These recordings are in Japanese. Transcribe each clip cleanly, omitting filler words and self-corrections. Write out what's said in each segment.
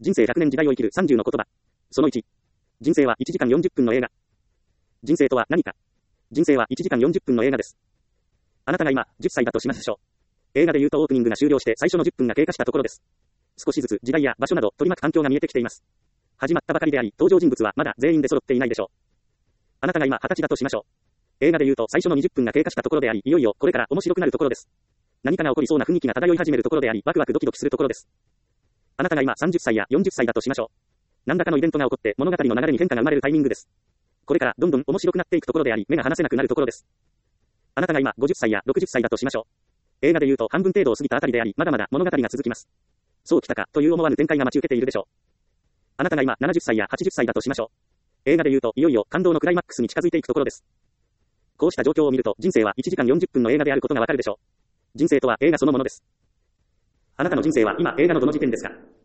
人生100年時代を生きる30の言葉。その1。人生は1時間40分の映画。人生とは何か。人生は1時間40分の映画です。あなたが今、10歳だとしましょう。映画で言うとオープニングが終了して最初の10分が経過したところです。少しずつ時代や場所など取り巻く環境が見えてきています。始まったばかりであり、登場人物はまだ全員で揃っていないでしょう。あなたが今20歳だとしましょう。映画で言うと最初の20分が経過したところであり、いよいよこれから面白くなるところです。何かが起こりそうな雰囲気が漂い始めるところであり、ワクワクドキドキするところです。あなたが今30歳や40歳だとしましょう。何らかのイベントが起こって物語の流れに変化が生まれるタイミングです。これからどんどん面白くなっていくところであり、目が離せなくなるところです。あなたが今50歳や60歳だとしましょう。映画で言うと半分程度を過ぎたあたりであり、まだまだ物語が続きます。そうきたかという思わぬ展開が待ち受けているでしょう。あなたが今70歳や80歳だとしましょう。映画で言うといよいよ感動のクライマックスに近づいていくところです。こうした状況を見ると人生は1時間40分の映画であることがわかるでしょう。人生とは映画そのものです。あなたの人生は今映画のどの時点ですか？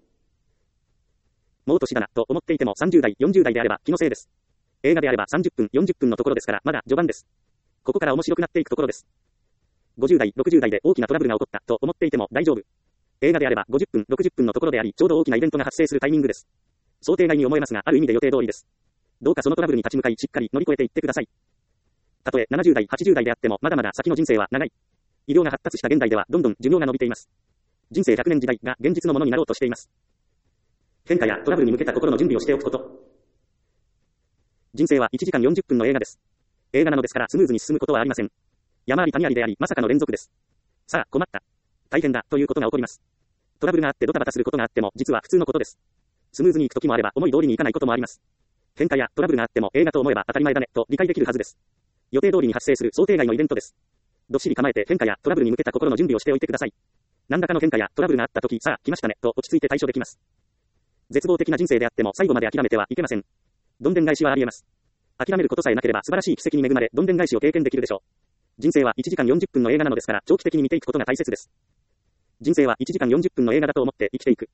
もう年だなと思っていても30代、40代であれば気のせいです。映画であれば30分、40分のところですからまだ序盤です。ここから面白くなっていくところです。50代、60代で大きなトラブルが起こったと思っていても大丈夫。映画であれば50分、60分のところであり、ちょうど大きなイベントが発生するタイミングです。想定外に思えますが、ある意味で予定通りです。どうかそのトラブルに立ち向かい、しっかり乗り越えていってください。たとえ70代、80代であっても、まだまだ先の人生は長い。医療が発達した現代では、どんどん寿命が伸びています。人生100年時代が現実のものになろうとしています。変化やトラブルに向けた心の準備をしておくこと。人生は1時間40分の映画です。映画なのですからスムーズに進むことはありません。山あり谷ありであり、まさかの連続です。さあ、困った。大変だ、ということが起こります。トラブルがあってドタバタすることがあっても、実は普通のことです。スムーズにいく時もあれば、思い通りにいかないこともあります。変化やトラブルがあっても、映画と思えば当たり前だね、と理解できるはずです。予定通りに発生する想定外のイベントです。どっしり構えて変化やトラブルに向けた心の準備をしておいてください。何らかの変化やトラブルがあった時、さあ、来ましたね、と落ち着いて対処できます。絶望的な人生であっても、最後まで諦めてはいけません。どんでん返しはあり得ます。諦めることさえなければ素晴らしい奇跡に恵まれ、どんでん返しを経験できるでしょう。人生は1時間40分の映画なのですから、長期的に見ていくことが大切です。人生は1時間40分の映画だと思って生きていく。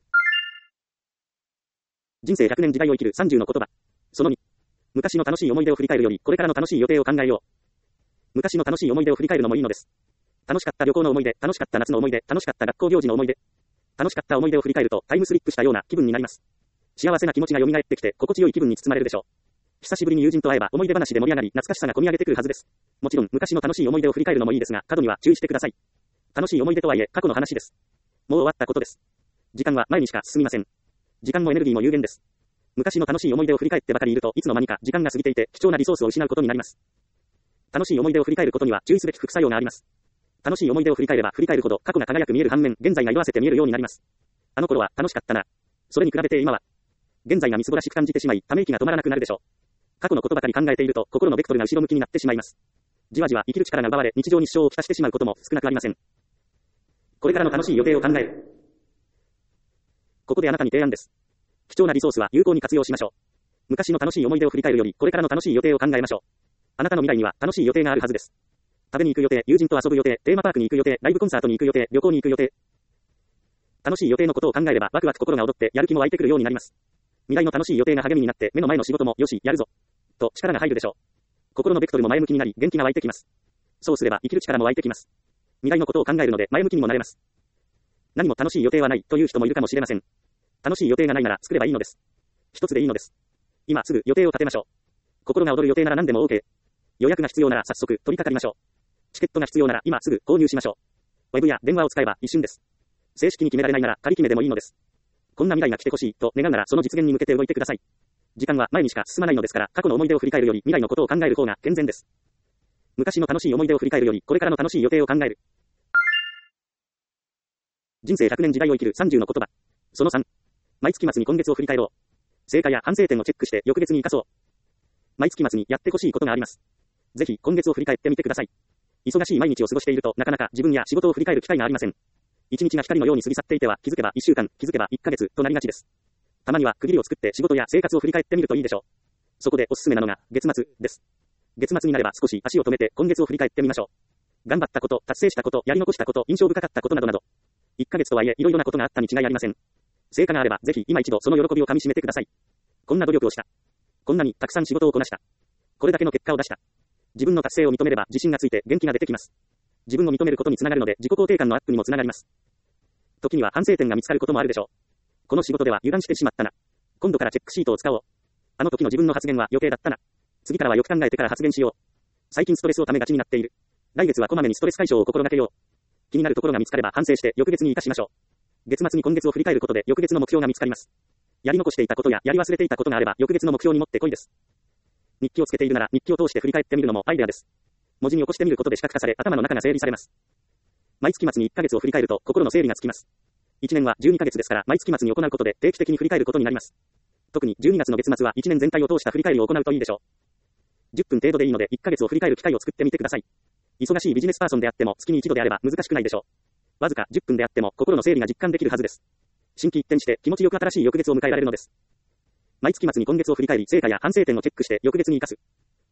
人生100年時代を生きる30の言葉。その2。昔の楽しい思い出を振り返るより、これからの楽しい予定を考えよう。昔の楽しい思い出を振り返るのもいいのです。楽しかった旅行の思い出、楽しかった夏の思い出、楽しかった学校行事の思い出。楽しかった思い出を振り返ると、タイムスリップしたような気分になります。幸せな気持ちが蘇ってきて、心地よい気分に包まれるでしょう。久しぶりに友人と会えば、思い出話で盛り上がり、懐かしさが込み上げてくるはずです。もちろん、昔の楽しい思い出を振り返るのもいいですが、過度には注意してください。楽しい思い出とはいえ、過去の話です。もう終わったことです。時間は前にしか進みません。時間もエネルギーも有限です。昔の楽しい思い出を振り返ってばかりいると、いつの間にか時間が過ぎていて、貴重なリソースを失うことになります。楽しい思い出を振り返ることには注意すべき副作用があります。楽しい思い出を振り返れば振り返るほど過去が輝く見える反面、現在が色あせて見えるようになります。あの頃は楽しかったな。それに比べて今は、現在がみすぼらしく感じてしまい、ため息が止まらなくなるでしょう。過去のことばかり考えていると、心のベクトルが後ろ向きになってしまいます。じわじわ生きる力が奪われ、日常に支障をきたしてしまうことも少なくありません。これからの楽しい予定を考える。ここであなたに提案です。貴重なリソースは有効に活用しましょう。昔の楽しい思い出を振り返るより、これからの楽しい予定を考えましょう。あなたの未来には楽しい予定があるはずです。食べに行く予定、友人と遊ぶ予定、テーマパークに行く予定、ライブコンサートに行く予定、旅行に行く予定。楽しい予定のことを考えれば、ワクワク心が躍って、やる気も湧いてくるようになります。未来の楽しい予定が励みになって、目の前の仕事も、よし、やるぞ。と、力が入るでしょう。心のベクトルも前向きになり、元気が湧いてきます。そうすれば、生きる力も湧いてきます。未来のことを考えるので、前向きにもなれます。何も楽しい予定はない、という人もいるかもしれません。楽しい予定がないなら、作ればいいのです。一つでいいのです。今すぐ予定を立てましょう。心が躍る予定なら何でも OK。予約が必要なら早速取り掛かりましょう。チケットが必要なら今すぐ購入しましょう。ウェブや電話を使えば一瞬です。正式に決められないなら仮決めでもいいのです。こんな未来が来てほしいと願うならその実現に向けて動いてください。時間は前にしか進まないのですから、過去の思い出を振り返るより未来のことを考える方が健全です。昔の楽しい思い出を振り返るよりこれからの楽しい予定を考える。人生100年時代を生きる30の言葉。その3。毎月末に今月を振り返ろう。成果や反省点をチェックして翌月に生かそう。毎月末にやってほしいことがあります。ぜひ今月を振り返ってみてください。忙しい毎日を過ごしているとなかなか自分や仕事を振り返る機会がありません。一日が光のように過ぎ去っていては気づけば1週間、気づけば1ヶ月となりがちです。たまには区切りを作って仕事や生活を振り返ってみるといいでしょう。そこでおすすめなのが月末です。月末になれば少し足を止めて今月を振り返ってみましょう。頑張ったこと、達成したこと、やり残したこと、印象深かったことなどなど。1ヶ月とはいえいろいろなことがあったに違いありません。成果があればぜひ今一度その喜びをかみしめてください。こんな努力をした。こんなにたくさん仕事をこなした。これだけの結果を出した。自分の達成を認めれば自信がついて元気が出てきます。自分を認めることにつながるので自己肯定感のアップにもつながります。時には反省点が見つかることもあるでしょう。 この仕事では油断してしまったな。今度からチェックシートを使おう。あの時の自分の発言は余計だったな。次からはよく考えてから発言しよう。最近ストレスをためがちになっている。来月はこまめにストレス解消を心がけよう。気になるところが見つかれば反省して翌月に生かしましょう。月末に今月を振り返ることで翌月の目標が見つかります。やり残していたことややり忘れていたことがあれば翌月の目標に持ってこいです。日記をつけているなら日記を通して振り返ってみるのもアイデアです。文字に起こしてみることで視覚化され頭の中が整理されます。毎月末に1ヶ月を振り返ると心の整理がつきます。1年は12ヶ月ですから毎月末に行うことで定期的に振り返ることになります。特に12月の月末は1年全体を通した振り返りを行うといいでしょう。10分程度でいいので1ヶ月を振り返る機会を作ってみてください。忙しいビジネスパーソンであっても月に一度であれば難しくないでしょう。わずか10分であっても心の整理が実感できるはずです。心機一転して気持ちよく新しい翌月を迎えられるのです。毎月末に今月を振り返り成果や反省点をチェックして翌月に生かす。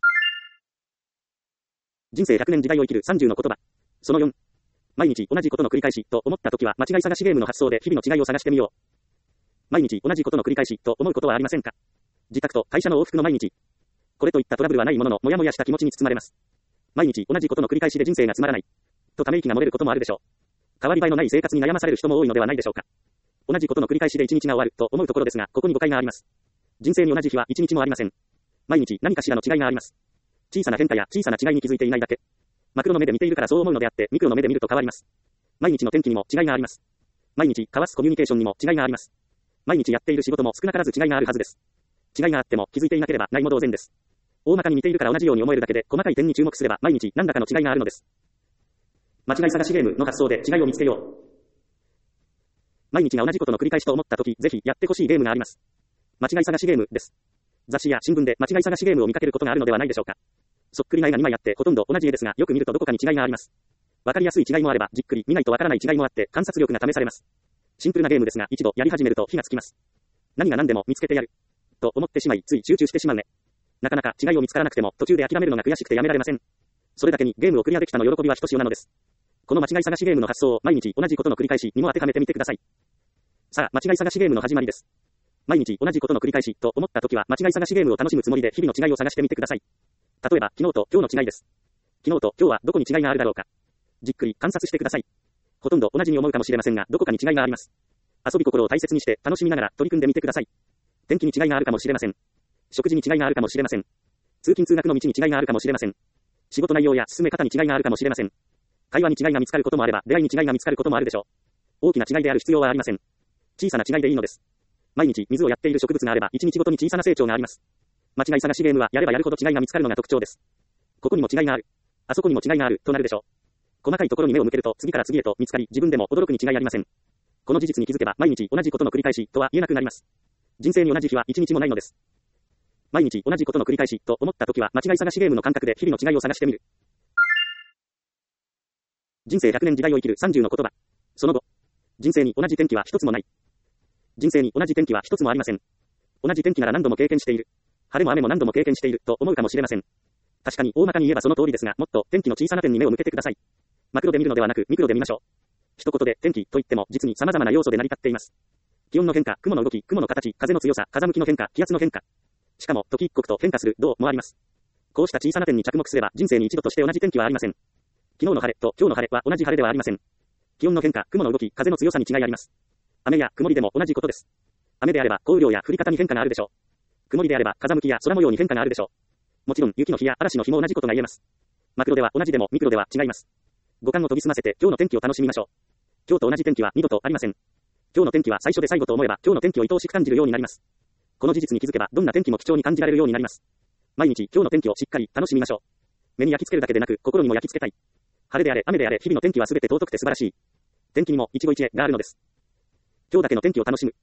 人生100年時代を生きる30の言葉。その4。毎日同じことの繰り返しと思ったときは間違い探しゲームの発想で日々の違いを探してみよう。毎日同じことの繰り返しと思うことはありませんか？自宅と会社の往復の毎日。これといったトラブルはないもののモヤモヤした気持ちに包まれます。毎日同じことの繰り返しで人生がつまらない。とため息が漏れることもあるでしょう。変わり映えのない生活に悩まされる人も多いのではないでしょうか。同じことの繰り返しで一日が終わると思うところですが、ここに誤解があります。人生に同じ日は一日もありません。毎日何かしらの違いがあります。小さな変化や小さな違いに気づいていないだけ。マクロの目で見ているからそう思うのであって、ミクロの目で見ると変わります。毎日の天気にも違いがあります。毎日交わすコミュニケーションにも違いがあります。毎日やっている仕事も少なからず違いがあるはずです。違いがあっても気づいていなければないも同然です。大まかに似ているから同じように思えるだけで細かい点に注目すれば毎日何らかの違いがあるのです。間違い探しゲームの発想で違いを見つけよう。毎日が同じことの繰り返しと思ったとき、ぜひやってほしいゲームがあります。間違い探しゲームです。雑誌や新聞で間違い探しゲームを見かけることがあるのではないでしょうか。そっくりな絵が2枚あってほとんど同じ絵ですが、よく見るとどこかに違いがあります。わかりやすい違いもあれば、じっくり見ないとわからない違いもあって観察力が試されます。シンプルなゲームですが、一度やり始めると火がつきます。何が何でも見つけてやる。と思ってしまい、つい集中してしまうね。なかなか違いを見つからなくても途中で諦めるのが悔しくてやめられません。それだけにゲームをクリアできたの喜びはひとしおなのです。この間違い探しゲームの発想を毎日同じことの繰り返しにも当てはめてみてください。さあ、間違い探しゲームの始まりです。毎日同じことの繰り返しと思ったときは間違い探しゲームを楽しむつもりで日々の違いを探してみてください。例えば、昨日と今日の違いです。昨日と今日はどこに違いがあるだろうか。じっくり観察してください。ほとんど同じに思うかもしれませんが、どこかに違いがあります。遊び心を大切にして楽しみながら取り組んでみてください。天気に違いがあるかもしれません。食事に違いがあるかもしれません。通勤通学の道に違いがあるかもしれません。仕事内容や進め方に違いがあるかもしれません。会話に違いが見つかることもあれば、出会いに違いが見つかることもあるでしょう。大きな違いである必要はありません。小さな違いでいいのです。毎日水をやっている植物があれば、一日ごとに小さな成長があります。間違い探しゲームはやればやるほど違いが見つかるのが特徴です。ここにも違いがある。あそこにも違いがあるとなるでしょう。細かいところに目を向けると次から次へと見つかり、自分でも驚くに違いありません。この事実に気づけば毎日同じことの繰り返しとは言えなくなります。人生に同じ日は一日もないのです。毎日同じことの繰り返しと思ったときは間違い探しゲームの感覚で日々の違いを探してみる。人生100年時代を生きる30の言葉。その後、人生に同じ天気は一つもない。人生に同じ天気は一つもありません。同じ天気なら何度も経験している。晴れも雨も何度も経験していると思うかもしれません。確かに大まかに言えばその通りですが、もっと天気の小さな点に目を向けてください。マクロで見るのではなくミクロで見ましょう。一言で天気といっても実に様々な要素で成り立っています。気温の変化、雲の動き、雲の形、風の強さ、風向きの変化、気圧の変化。しかも時一刻と変化する動もあります。こうした小さな点に着目すれば人生に一度として同じ天気はありません。昨日の晴れと今日の晴れは同じ晴れではありません。気温の変化、雲の動き、風の強さに違いあります。雨や曇りでも同じことです。雨であれば降雨量や降り方に変化があるでしょう。曇りであれば風向きや空模様に変化があるでしょう。もちろん雪の日や嵐の日も同じことが言えます。マクロでは同じでもミクロでは違います。五感を研ぎ澄ませて今日の天気を楽しみましょう。今日と同じ天気は二度とありません。今日の天気は最初で最後と思えば今日の天気を愛おしく感じるようになります。この事実に気づけばどんな天気も貴重に感じられるようになります。毎日今日の天気をしっかり楽しみましょう。目に焼き付けるだけでなく心にも焼き付けたい。晴れであれ雨であれ日々の天気はすべて尊くて素晴らしい。天気にも一期一会があるのです。今日だけの天気を楽しむ。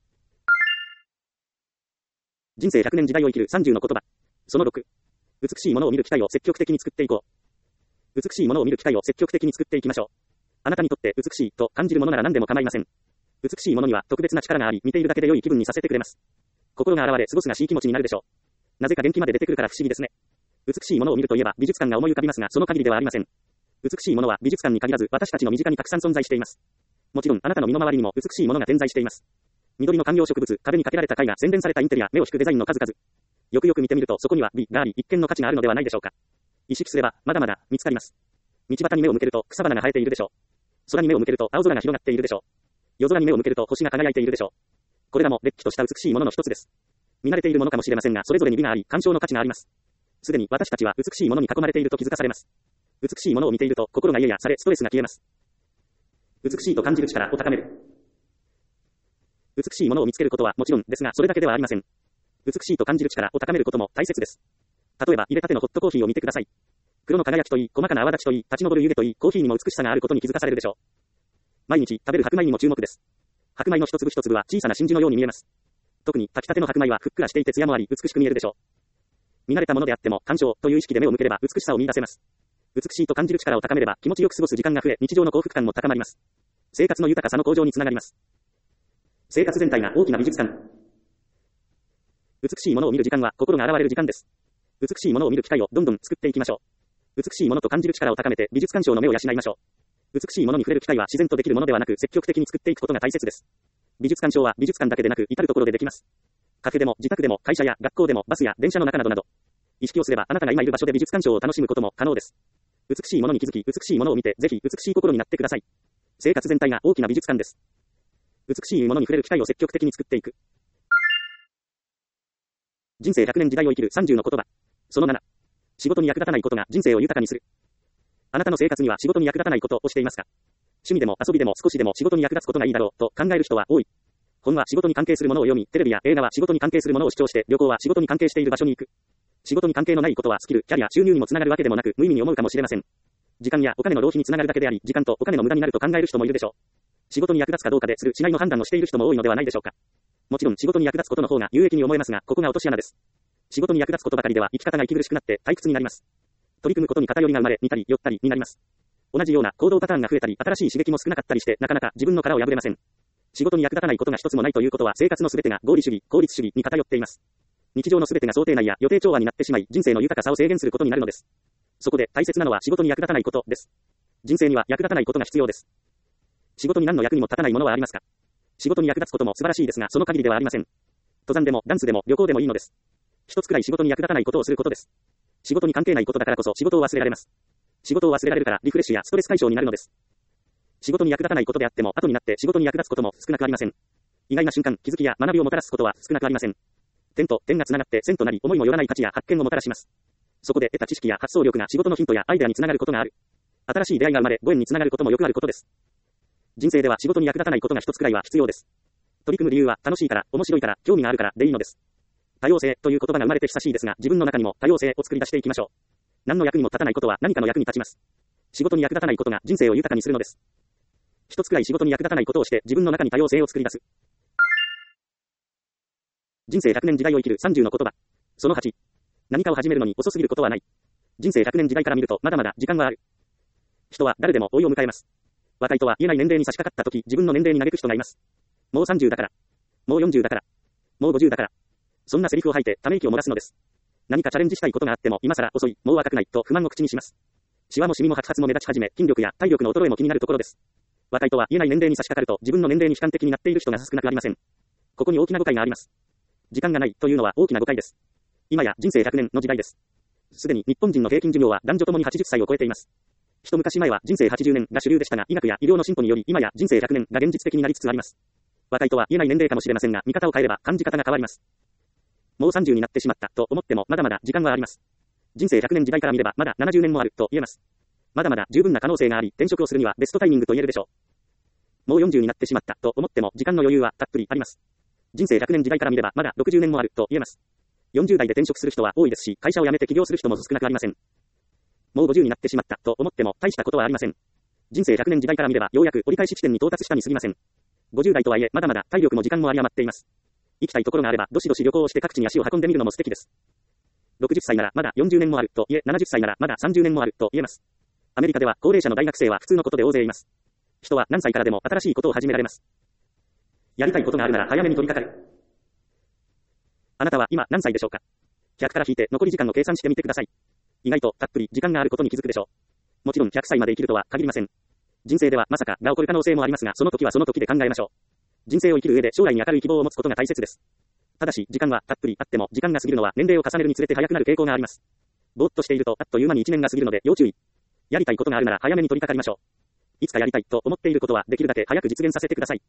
人生100年時代を生きる30の言葉。その6。美しいものを見る機会を積極的に作っていこう。美しいものを見る機会を積極的に作っていきましょう。あなたにとって美しいと感じるものなら何でも構いません。美しいものには特別な力があり、見ているだけで良い気分にさせてくれます。心が現れ過ごすがしい気持ちになるでしょう。なぜか元気まで出てくるから不思議ですね。美しいものを見るといえば美術館が思い浮かびますが、その限りではありません。美しいものは美術館に限らず私たちの身近にたくさん存在しています。もちろんあなたの身の回りにも美しいものが点在しています。緑の観葉植物、壁にかけられた絵画、洗練されたインテリア、目を引くデザインの数々。よくよく見てみるとそこには美があり、一見の価値があるのではないでしょうか。意識すればまだまだ見つかります。道端に目を向けると草花が生えているでしょう。空に目を向けると青空が広がっているでしょう。夜空に目を向けると星が輝いているでしょう。 これらも、れっきとした美しいものの一つです。見慣れているものかもしれませんが、それぞれに美があり、鑑賞の価値があります。すでに私たちは美しいものに囲まれていると気づかされます。美しいものを見ていると、心が癒され、ストレスが消えます。美しいと感じる力を高める。美しいものを見つけることはもちろんですが、それだけではありません。美しいと感じる力を高めることも大切です。例えば、入れたてのホットコーヒーを見てください。黒の輝きといい、細かな泡立ちといい、立ち上る湯気といい、コーヒーにも美しさがあることに気づかされるでしょう。毎日食べる白米にも注目です。白米の一粒一粒は小さな真珠のように見えます。特に炊きたての白米はふっくらしていて艶もあり、美しく見えるでしょう。見慣れたものであっても、鑑賞という意識で目を向ければ美しさを見出せます。美しいと感じる力を高めれば気持ちよく過ごす時間が増え、日常の幸福感も高まります。生活の豊かさの向上につながります。生活全体が大きな美術館。美しいものを見る時間は心が洗われる時間です。美しいものを見る機会をどんどん作っていきましょう。美しいものと感じる力を高めて美術鑑賞の目を養いましょう。美しいものに触れる機会は自然とできるものではなく積極的に作っていくことが大切です。美術鑑賞は美術館だけでなく至るところでできます。カフェでも自宅でも会社や学校でもバスや電車の中などなど。意識をすればあなたが今いる場所で美術鑑賞を楽しむことも可能です。美しいものに気づき、美しいものを見て、ぜひ美しい心になってください。生活全体が大きな美術館です。美しいものに触れる機会を積極的に作っていく。人生100年時代を生きる30の言葉。その7。仕事に役立たないことが人生を豊かにする。あなたの生活には仕事に役立たないことをしていますか？趣味でも遊びでも少しでも仕事に役立つことがいいだろうと考える人は多い。本は仕事に関係するものを読み、テレビや映画は仕事に関係するものを視聴して、旅行は仕事に関係している場所に行く。仕事に関係のないことはスキル、キャリア、収入にもつながるわけでもなく、無意味に思うかもしれません。時間やお金の浪費につながるだけであり、時間とお金の無駄になると考える人もいるでしょう。仕事に役立つかどうかでする違いの判断をしている人も多いのではないでしょうか。もちろん仕事に役立つことの方が有益に思えますが、ここが落とし穴です。仕事に役立つことばかりでは生き方が息苦しくなって退屈になります。取り組むことに偏りが生まれ、似たり寄ったりになります。同じような行動パターンが増えたり、新しい刺激も少なかったりして、なかなか自分の殻を破れません。仕事に役立たないことが一つもないということは、生活のすべてが合理主義、効率主義に偏っています。日常のすべてが想定内や予定調和になってしまい、人生の豊かさを制限することになるのです。そこで大切なのは仕事に役立たないことです。人生には役立たないことが必要です。仕事に何の役にも立たないものはありますか？仕事に役立つことも素晴らしいですが、その限りではありません。登山でもダンスでも旅行でもいいのです。一つくらい仕事に役立たないことをすることです。仕事に関係ないことだからこそ仕事を忘れられます。仕事を忘れられるからリフレッシュやストレス解消になるのです。仕事に役立たないことであっても後になって仕事に役立つことも少なくありません。意外な瞬間、気づきや学びをもたらすことは少なくありません。点と点がつながって線となり、思いもよらない価値や発見をもたらします。そこで得た知識や発想力が仕事のヒントやアイデアにつながることがある。新しい出会いが生まれ、ご縁につながることもよくあることです。人生では仕事に役立たないことが一つくらいは必要です。取り組む理由は楽しいから、面白いから、興味があるからでいいのです。多様性という言葉が生まれて久しいですが、自分の中にも多様性を作り出していきましょう。何の役にも立たないことは何かの役に立ちます。仕事に役立たないことが人生を豊かにするのです。一つくらい仕事に役立たないことをして自分の中に多様性を作り出す。人生100年時代を生きる30の言葉。その8。何かを始めるのに遅すぎることはない。人生100年時代から見るとまだまだ時間はある。人は誰でも老いを迎えます。若いとは言えない年齢に差し掛かった時、自分の年齢に嘆く人がいます。もう30だから。もう40だから。もう50だから。そんなセリフを吐いてため息を漏らすのです。何かチャレンジしたいことがあっても今更遅い、もう若くないと不満を口にします。シワもシミも白髪も目立ち始め、筋力や体力の衰えも気になるところです。若いとは言えない年齢に差し掛かると自分の年齢に悲観的になっている人が少なくありません。ここに大きな誤解があります。時間がないというのは大きな誤解です。今や人生100年の時代です。すでに日本人の平均寿命は男女ともに80歳を超えています。一昔前は人生80年が主流でしたが、医学や医療の進歩により今や人生100年が現実的になりつつあります。若いとは言えない年齢かもしれませんが、見方を変えれば感じ方が変わります。もう30になってしまったと思ってもまだまだ時間はあります。人生100年時代から見ればまだ70年もあると言えます。まだまだ十分な可能性があり、転職をするにはベストタイミングと言えるでしょう。もう40になってしまったと思っても時間の余裕はたっぷりあります。人生100年時代から見ればまだ60年もあると言えます。40代で転職する人は多いですし、会社を辞めて起業する人も少なくありません。もう50になってしまったと思っても大したことはありません。人生100年時代から見ればようやく折り返し地点に到達したに過ぎません。50代とはいえまだまだ体力も時間も有り余っています。行きたいところがあればどしどし旅行をして各地に足を運んでみるのも素敵です。60歳ならまだ40年もあると言え、70歳ならまだ30年もあると言えます。アメリカでは高齢者の大学生は普通のことで大勢います。人は何歳からでも新しいことを始められます。やりたいことがあるなら早めに取り掛かる。あなたは今何歳でしょうか？ 100 から引いて残り時間の計算してみてください。意外とたっぷり時間があることに気づくでしょう。もちろん100歳まで生きるとは限りません。人生ではまさかが起こる可能性もありますが、その時はその時で考えましょう。人生を生きる上で将来に明るい希望を持つことが大切です。ただし、時間はたっぷりあっても、時間が過ぎるのは年齢を重ねるにつれて早くなる傾向があります。ぼーっとしていると、あっという間に1年が過ぎるので要注意。やりたいことがあるなら早めに取り掛かりましょう。いつかやりたいと思っていることはできるだけ早く実現させてください。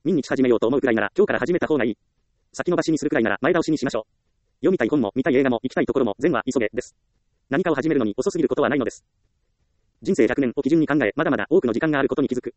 民に始めようと思うくらいなら今日から始めた方がいい。先延ばしにするくらいなら前倒しにしましょう。読みたい本も見たい映画も行きたいところも全は急げです。何かを始めるのに遅すぎることはないのです。人生100年を基準に考え、まだまだ多くの時間があることに気づく。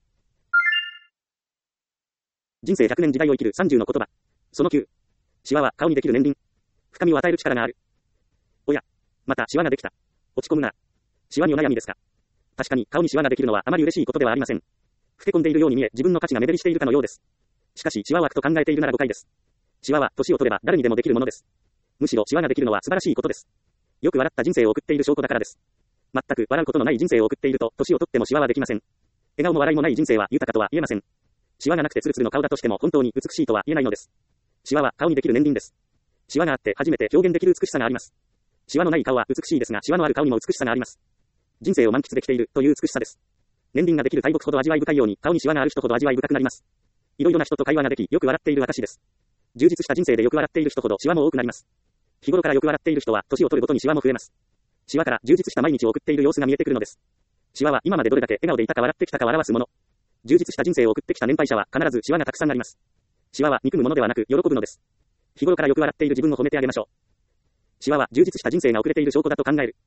人生100年時代を生きる30の言葉。その9。シワは顔にできる年輪。深みを与える力がある。おや、またシワができた。落ち込むな。シワにお悩みですか。確かに顔にシワができるのはあまり嬉しいことではありません。老け込んでいるように見え、自分の価値が目減りしているかのようです。しかしシワは悪と考えているなら誤解です。シワは年を取れば誰にでもできるものです。むしろシワができるのは素晴らしいことです。よく笑った人生を送っている証拠だからです。全く笑うことのない人生を送っていると、年を取ってもシワはできません。笑顔も笑いもない人生は豊かとは言えません。シワがなくてツルツルの顔だとしても本当に美しいとは言えないのです。シワは顔にできる年輪です。シワがあって初めて表現できる美しさがあります。シワのない顔は美しいですが、シワのある顔にも美しさがあります。人生を満喫できているという美しさです。年輪ができる大木ほど味わい深いように、顔にシワがある人ほど味わい深くなります。いろいろな人と会話ができ、よく笑っている私です。充実した人生でよく笑っている人ほどシワも多くなります。日頃からよく笑っている人は、年を取るごとにシワも増えます。シワから充実した毎日を送っている様子が見えてくるのです。シワは今までどれだけ笑顔でいたか笑ってきたかを表すもの。充実した人生を送ってきた年配者は必ずシワがたくさんあります。シワは憎むものではなく喜ぶのです。日頃からよく笑っている自分を褒めてあげましょう。シワは充実した人生が遅れている証拠だと考える。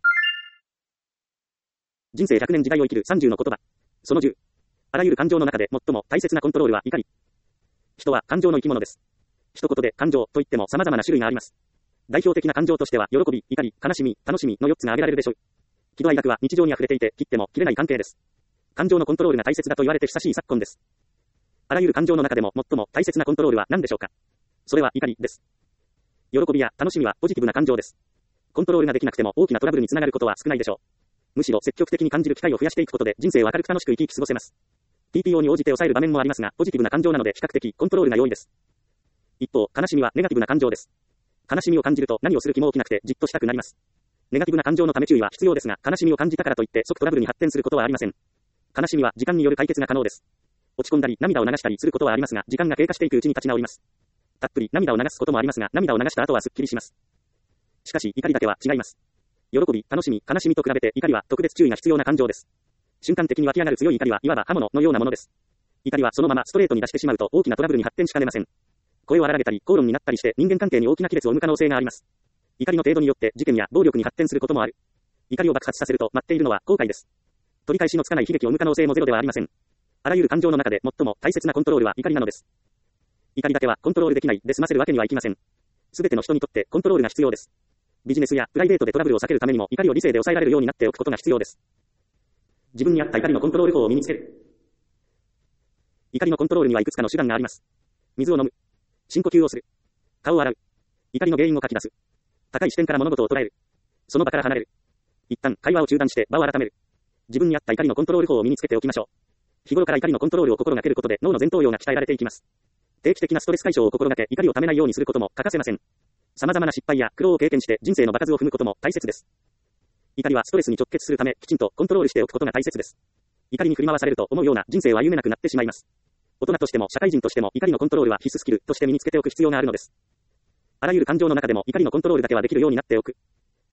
人生100年時代を生きる30の言葉。その10。あらゆる感情の中で最も大切なコントロールは怒り。人は感情の生き物です。一言で感情といっても様々な種類があります。代表的な感情としては、喜び、怒り、悲しみ、楽しみの4つが挙げられるでしょう。喜怒哀楽は日常に溢れていて、切っても切れない関係です。感情のコントロールが大切だと言われて久しい昨今です。あらゆる感情の中でも最も大切なコントロールは何でしょうか。それは怒りです。喜びや楽しみはポジティブな感情です。コントロールができなくても大きなトラブルにつながることは少ないでしょう。むしろ積極的に感じる機会を増やしていくことで人生を明るく楽しく生き過ごせます。TPO に応じて抑える場面もありますが、ポジティブな感情なので比較的コントロールが良いです。一方、悲しみはネガティブな感情です。悲しみを感じると何をする気も起きなくてじっとしたくなります。ネガティブな感情のため注意は必要ですが、悲しみを感じたからといって即トラブルに発展することはありません。悲しみは時間による解決が可能です。落ち込んだり涙を流したりすることはありますが、時間が経過していくうちに立ち直ります。たっぷり涙を流すこともありますが、涙を流した後はすっきりします。しかし怒りだけは違います。喜び、楽しみ、悲しみと比べて怒りは特別注意が必要な感情です。瞬間的に湧き上がる強い怒りはいわば刃物のようなものです。怒りはそのままストレートに出してしまうと大きなトラブルに発展しかねません。声を荒げたり口論になったりして人間関係に大きな亀裂を生む可能性があります。怒りの程度によって事件や暴力に発展することもある。怒りを爆発させると待っているのは後悔です。取り返しのつかない悲劇を生む可能性もゼロではありません。あらゆる感情の中で最も大切なコントロールは怒りなのです。怒りだけはコントロールできないで済ませるわけにはいきません。すべての人にとってコントロールが必要です。ビジネスやプライベートでトラブルを避けるためにも怒りを理性で抑えられるようになっておくことが必要です。自分に合った怒りのコントロール法を身につける。怒りのコントロールにはいくつかの手段があります。水を飲む。深呼吸をする。顔を洗う。怒りの原因を書き出す。高い視点から物事を捉える。その場から離れる。一旦会話を中断して場を改める。自分に合った怒りのコントロール法を身につけておきましょう。日頃から怒りのコントロールを心がけることで脳の前頭葉が鍛えられていきます。定期的なストレス解消を心がけ怒りをためないようにすることも欠かせません。様々な失敗や苦労を経験して人生の場数を踏むことも大切です。怒りはストレスに直結するためきちんとコントロールしておくことが大切です。怒りに振り回されると思うような人生を歩めなくなってしまいます。大人としても社会人としても怒りのコントロールは必須スキルとして身につけておく必要があるのです。あらゆる感情の中でも怒りのコントロールだけはできるようになっておく。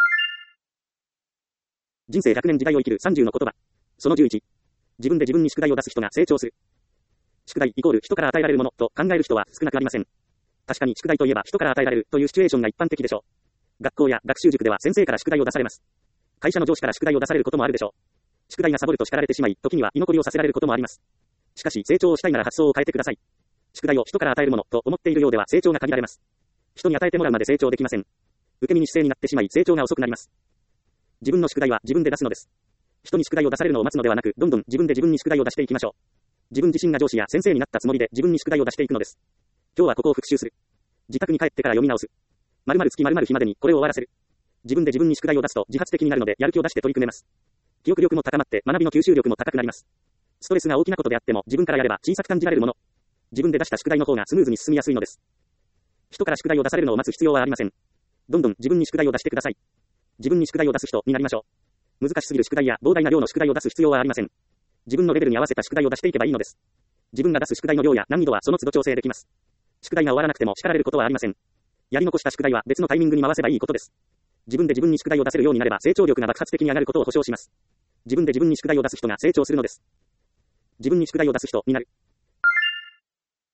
人生100年時代を生きる30の言葉。その11。自分で自分に宿題を出す人が成長する。宿題イコール人から与えられるものと考える人は少なくありません。確かに宿題といえば人から与えられるというシチュエーションが一般的でしょう。学校や学習塾では先生から宿題を出されます。会社の上司から宿題を出されることもあるでしょう。宿題がサボると叱られてしまい、時には居残りをさせられることもあります。しかし成長をしたいなら発想を変えてください。宿題を人から与えるものと思っているようでは成長が限られます。人に与えてもらうまで成長できません。受け身に姿勢になってしまい成長が遅くなります。自分の宿題は自分で出すのです。人に宿題を出されるのを待つのではなく、どんどん自分で自分に宿題を出していきましょう。自分自身が上司や先生になったつもりで自分に宿題を出していくのです。今日はここを復習する。自宅に帰ってから読み直す。〇〇月〇〇日までにこれを終わらせる。自分で自分に宿題を出すと自発的になるのでやる気を出して取り組めます。記憶力も高まって学びの吸収力も高くなります。ストレスが大きなことであっても自分からやれば小さく感じられるもの。自分で出した宿題の方がスムーズに進みやすいのです。人から宿題を出されるのを待つ必要はありません。どんどん自分に宿題を出してください。自分に宿題を出す人になりましょう。難しすぎる宿題や膨大な量の宿題を出す必要はありません。自分のレベルに合わせた宿題を出していけばいいのです。自分が出す宿題の量や難易度はその都度調整できます。宿題が終わらなくても叱られることはありません。やり残した宿題は別のタイミングに回せばいいことです。自分で自分に宿題を出せるようになれば成長力が爆発的に上がることを保証します。自分で自分に宿題を出す人が成長するのです。自分に宿題を出す人になる。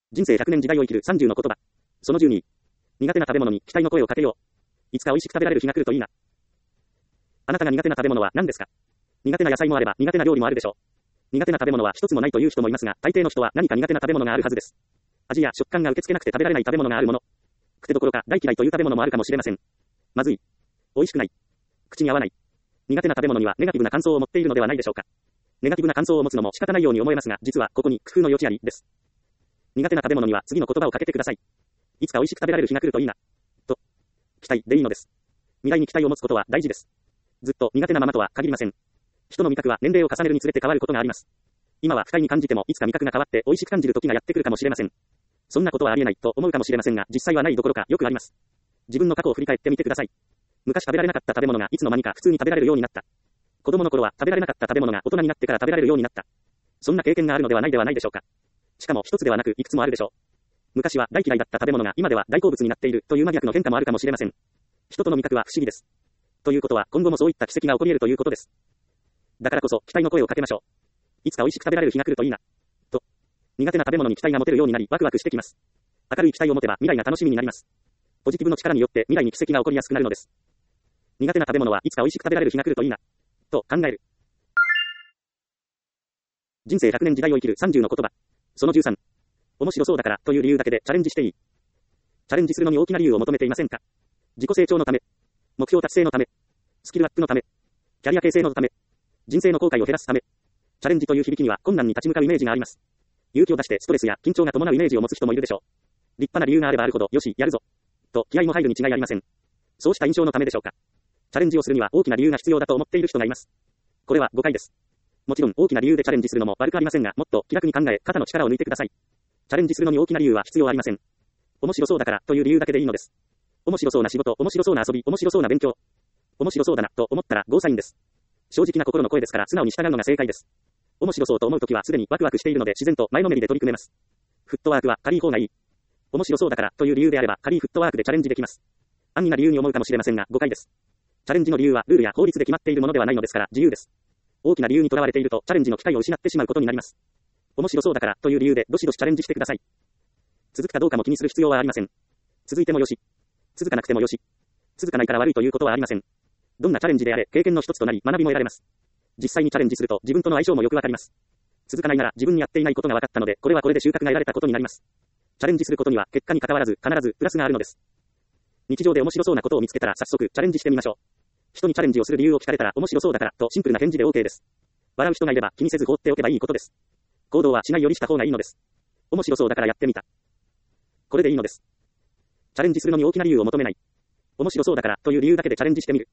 人生100年時代を生きる30の言葉。その12。苦手な食べ物に期待の声をかけよう。いつか美味しく食べられる日が来るといいな。あなたが苦手な食べ物は何ですか？苦手な野菜もあれば苦手な料理もあるでしょう。苦手な食べ物は一つもないという人もいますが、大抵の人は何か苦手な食べ物があるはずです。味や食感が受け付けなくて食べられない食べ物があるもの。くてどころか大嫌いという食べ物もあるかもしれません。まずい。美味しくない。口に合わない。苦手な食べ物にはネガティブな感想を持っているのではないでしょうか。ネガティブな感想を持つのも仕方ないように思えますが、実はここに工夫の余地ありです。苦手な食べ物には次の言葉をかけてください。いつか美味しく食べられる日が来るといいな。と。期待でいいのです。未来に期待を持つことは大事です。ずっと苦手なままとは限りません。人の味覚は年齢を重ねるにつれて変わることがあります。今は不快に感じてもいつか味覚が変わって美味しく感じる時がやってくるかもしれません。そんなことはありえないと思うかもしれませんが、実際はないどころかよくあります。自分の過去を振り返ってみてください。昔食べられなかった食べ物がいつの間にか普通に食べられるようになった。子供の頃は食べられなかった食べ物が大人になってから食べられるようになった。そんな経験があるのではないではないでしょうか。しかも一つではなくいくつもあるでしょう。昔は大嫌いだった食べ物が今では大好物になっているという真逆の変化もあるかもしれません。人との味覚は不思議です。ということは今後もそういった奇跡が起こり得るということです。だからこそ期待の声をかけましょう。いつか美味しく食べられる日が来るといいな。と。苦手な食べ物に期待が持てるようになりワクワクしてきます。明るい期待を持てば未来が楽しみになります。ポジティブの力によって未来に奇跡が起こりやすくなるのです。苦手な食べ物はいつか美味しく食べられる日が来るといいな。と考える。人生100年時代を生きる30の言葉。その13。面白そうだからという理由だけでチャレンジしていい。チャレンジするのに大きな理由を求めていませんか？自己成長のため、目標達成のため、スキルアップのため、キャリア形成のため、人生の後悔を減らすため。チャレンジという響きには困難に立ち向かうイメージがあります。勇気を出してストレスや緊張が伴うイメージを持つ人もいるでしょう。立派な理由があればあるほど、よし、やるぞ。と気合も入るに違いありません。そうした印象のためでしょうか。チャレンジをするには大きな理由が必要だと思っている人がいます。これは誤解です。もちろん大きな理由でチャレンジするのも悪くありませんが、もっと気楽に考え、肩の力を抜いてください。チャレンジするのに大きな理由は必要ありません。面白そうだからという理由だけでいいのです。面白そうな仕事、面白そうな遊び、面白そうな勉強。面白そうだなと思ったらゴーサインです。正直な心の声ですから素直に従うのが正解です。面白そうと思うときはすでにワクワクしているので自然と前のめりで取り組めます。フットワークは軽い方がいい。面白そうだからという理由であれば軽いフットワークでチャレンジできます。安易な理由に思うかもしれませんが誤解です。チャレンジの理由はルールや法律で決まっているものではないのですから自由です。大きな理由にとらわれているとチャレンジの機会を失ってしまうことになります。面白そうだからという理由でどしどしチャレンジしてください。続くかどうかも気にする必要はありません。続いてもよし。続かなくてもよし。続かないから悪いということはありません。どんなチャレンジであれ経験の一つとなり学びも得られます。実際にチャレンジすると自分との相性もよくわかります。続かないなら自分にやっていないことが分かったので、これはこれで収穫が得られたことになります。チャレンジすることには結果に関わらず必ずプラスがあるのです。日常で面白そうなことを見つけたら早速チャレンジしてみましょう。人にチャレンジをする理由を聞かれたら面白そうだからとシンプルな返事で OK です。笑う人がいれば気にせず放っておけばいいことです。行動はしないよりした方がいいのです。面白そうだからやってみた。これでいいのです。チャレンジするのに大きな理由を求めない。面白そうだからという理由だけでチャレンジしてみる。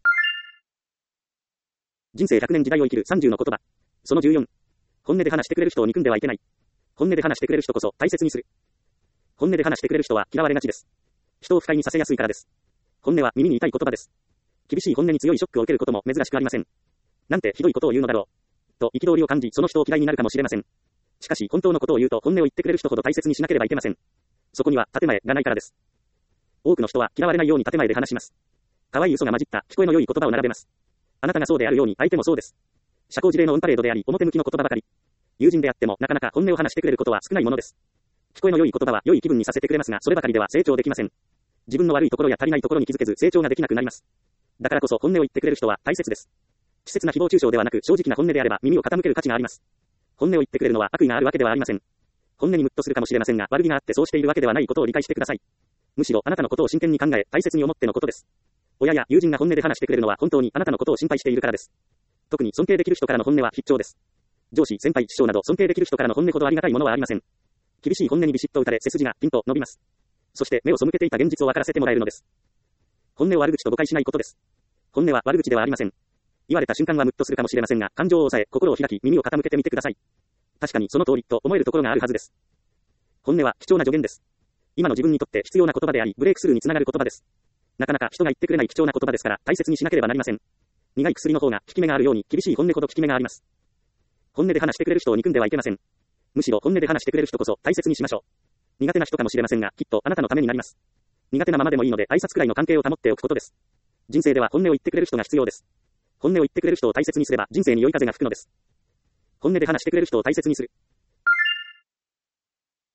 人生100年時代を生きる30の言葉。その14。本音で話してくれる人を憎んではいけない。本音で話してくれる人こそ大切にする。本音で話してくれる人は嫌われがちです。人を不快にさせやすいからです。本音は耳に痛い言葉です。厳しい本音に強いショックを受けることも珍しくありません。なんてひどいことを言うのだろう。と憤りを感じその人を嫌いになるかもしれません。しかし本当のことを言うと本音を言ってくれる人ほど大切にしなければいけません。そこには建前がないからです。多くの人は嫌われないように建前で話します。可愛い嘘が混じった聞こえの良い言葉を並べます。あなたがそうであるように相手もそうです。社交辞令のオンパレードであり表向きの言葉ばかり。友人であってもなかなか本音を話してくれることは少ないものです。聞こえの良い言葉は良い気分にさせてくれますがそればかりでは成長できません。自分の悪いところや足りないところに気づけず成長ができなくなります。だからこそ本音を言ってくれる人は大切です。稚拙な誹謗中傷ではなく正直な本音であれば耳を傾ける価値があります。本音を言ってくれるのは悪意があるわけではありません。本音にムッとするかもしれませんが悪気があってそうしているわけではないことを理解してください。むしろあなたのことを真剣に考え大切に思ってのことです。親や友人が本音で話してくれるのは本当にあなたのことを心配しているからです。特に尊敬できる人からの本音は必聴です。上司、先輩、師匠など尊敬できる人からの本音ほどありがたいものはありません。厳しい本音にビシッと打たれ背筋がピンと伸びます。そして目を背けていた現実を分からせてもらえるのです。本音を悪口と誤解しないことです。本音は悪口ではありません。言われた瞬間はムッとするかもしれませんが感情を抑え心を開き耳を傾けてみてください。確かにその通りと思えるところがあるはずです。本音は貴重な助言です。今の自分にとって必要な言葉でありブレイクスルーにつながる言葉です。なかなか人が言ってくれない貴重な言葉ですから大切にしなければなりません。苦い薬の方が効き目があるように厳しい本音ほど効き目があります。本音で話してくれる人を憎んではいけません。むしろ本音で話してくれる人こそ大切にしましょう。苦手な人かもしれませんがきっとあなたのためになります。苦手なままでもいいので挨拶くらいの関係を保っておくことです。人生では本音を言ってくれる人が必要です。本音を言ってくれる人を大切にすれば人生に良い風が吹くのです。本音で話してくれる人を大切にする。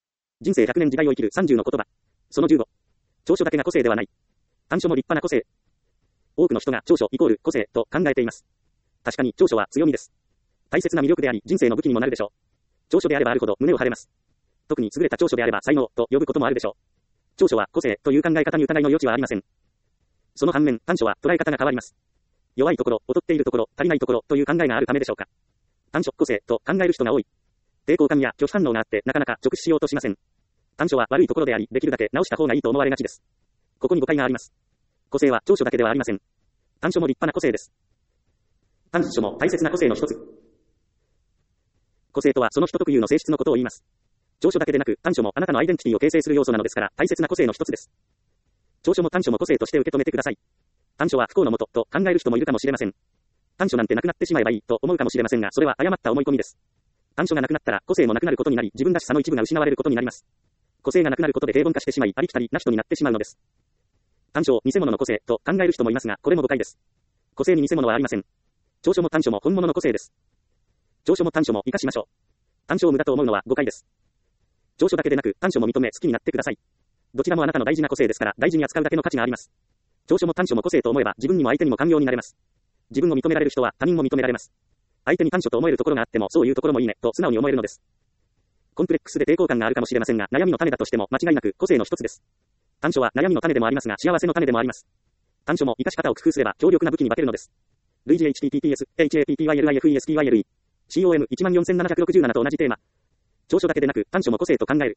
人生100年時代を生きる30の言葉。その15。長所だけが個性ではない。短所も立派な個性。多くの人が長所イコール個性と考えています。確かに長所は強みです。大切な魅力であり人生の武器にもなるでしょう。長所であればあるほど胸を張れます。特に優れた長所であれば才能と呼ぶこともあるでしょう。長所は個性という考え方に疑いの余地はありません。その反面、短所は捉え方が変わります。弱いところ、劣っているところ、足りないところという考えがあるためでしょうか。短所、個性と考える人が多い。抵抗感や拒否反応があってなかなか直視しようとしません。短所は悪いところであり、できるだけ直した方がいいと思われがちです。ここに誤解があります。個性は長所だけではありません。短所も立派な個性です。短所も大切な個性の一つ。個性とはその人特有の性質のことを言います。長所だけでなく短所もあなたのアイデンティティを形成する要素なのですから大切な個性の一つです。長所も短所も個性として受け止めてください。短所は不幸のもとと考える人もいるかもしれません。短所なんてなくなってしまえばいいと思うかもしれませんが、それは誤った思い込みです。短所がなくなったら個性もなくなることになり、自分らしさの一部が失われることになります。個性がなくなることで平凡化してしまい、ありきたりな人になってしまうのです。短所を偽物の個性と考える人もいますが、これも誤解です。個性に偽物はありません。長所も短所も本物の個性です。長所も短所も活かしましょう。短所を無駄と思うのは誤解です。長所だけでなく短所も認め好きになってください。どちらもあなたの大事な個性ですから大事に扱うだけの価値があります。長所も短所も個性と思えば自分にも相手にも寛容になれます。自分を認められる人は他人も認められます。相手に短所と思えるところがあってもそういうところもいいねと素直に思えるのです。コンプレックスで抵抗感があるかもしれませんが悩みの種だとしても間違いなく個性の一つです。短所は悩みの種でもありますが幸せの種でもあります。短所も活かし方を工夫すれば強力な武器に化けるのです。類似 https haptylifestyle com14767 と同じテーマ。長所だけでなく短所も個性と考える。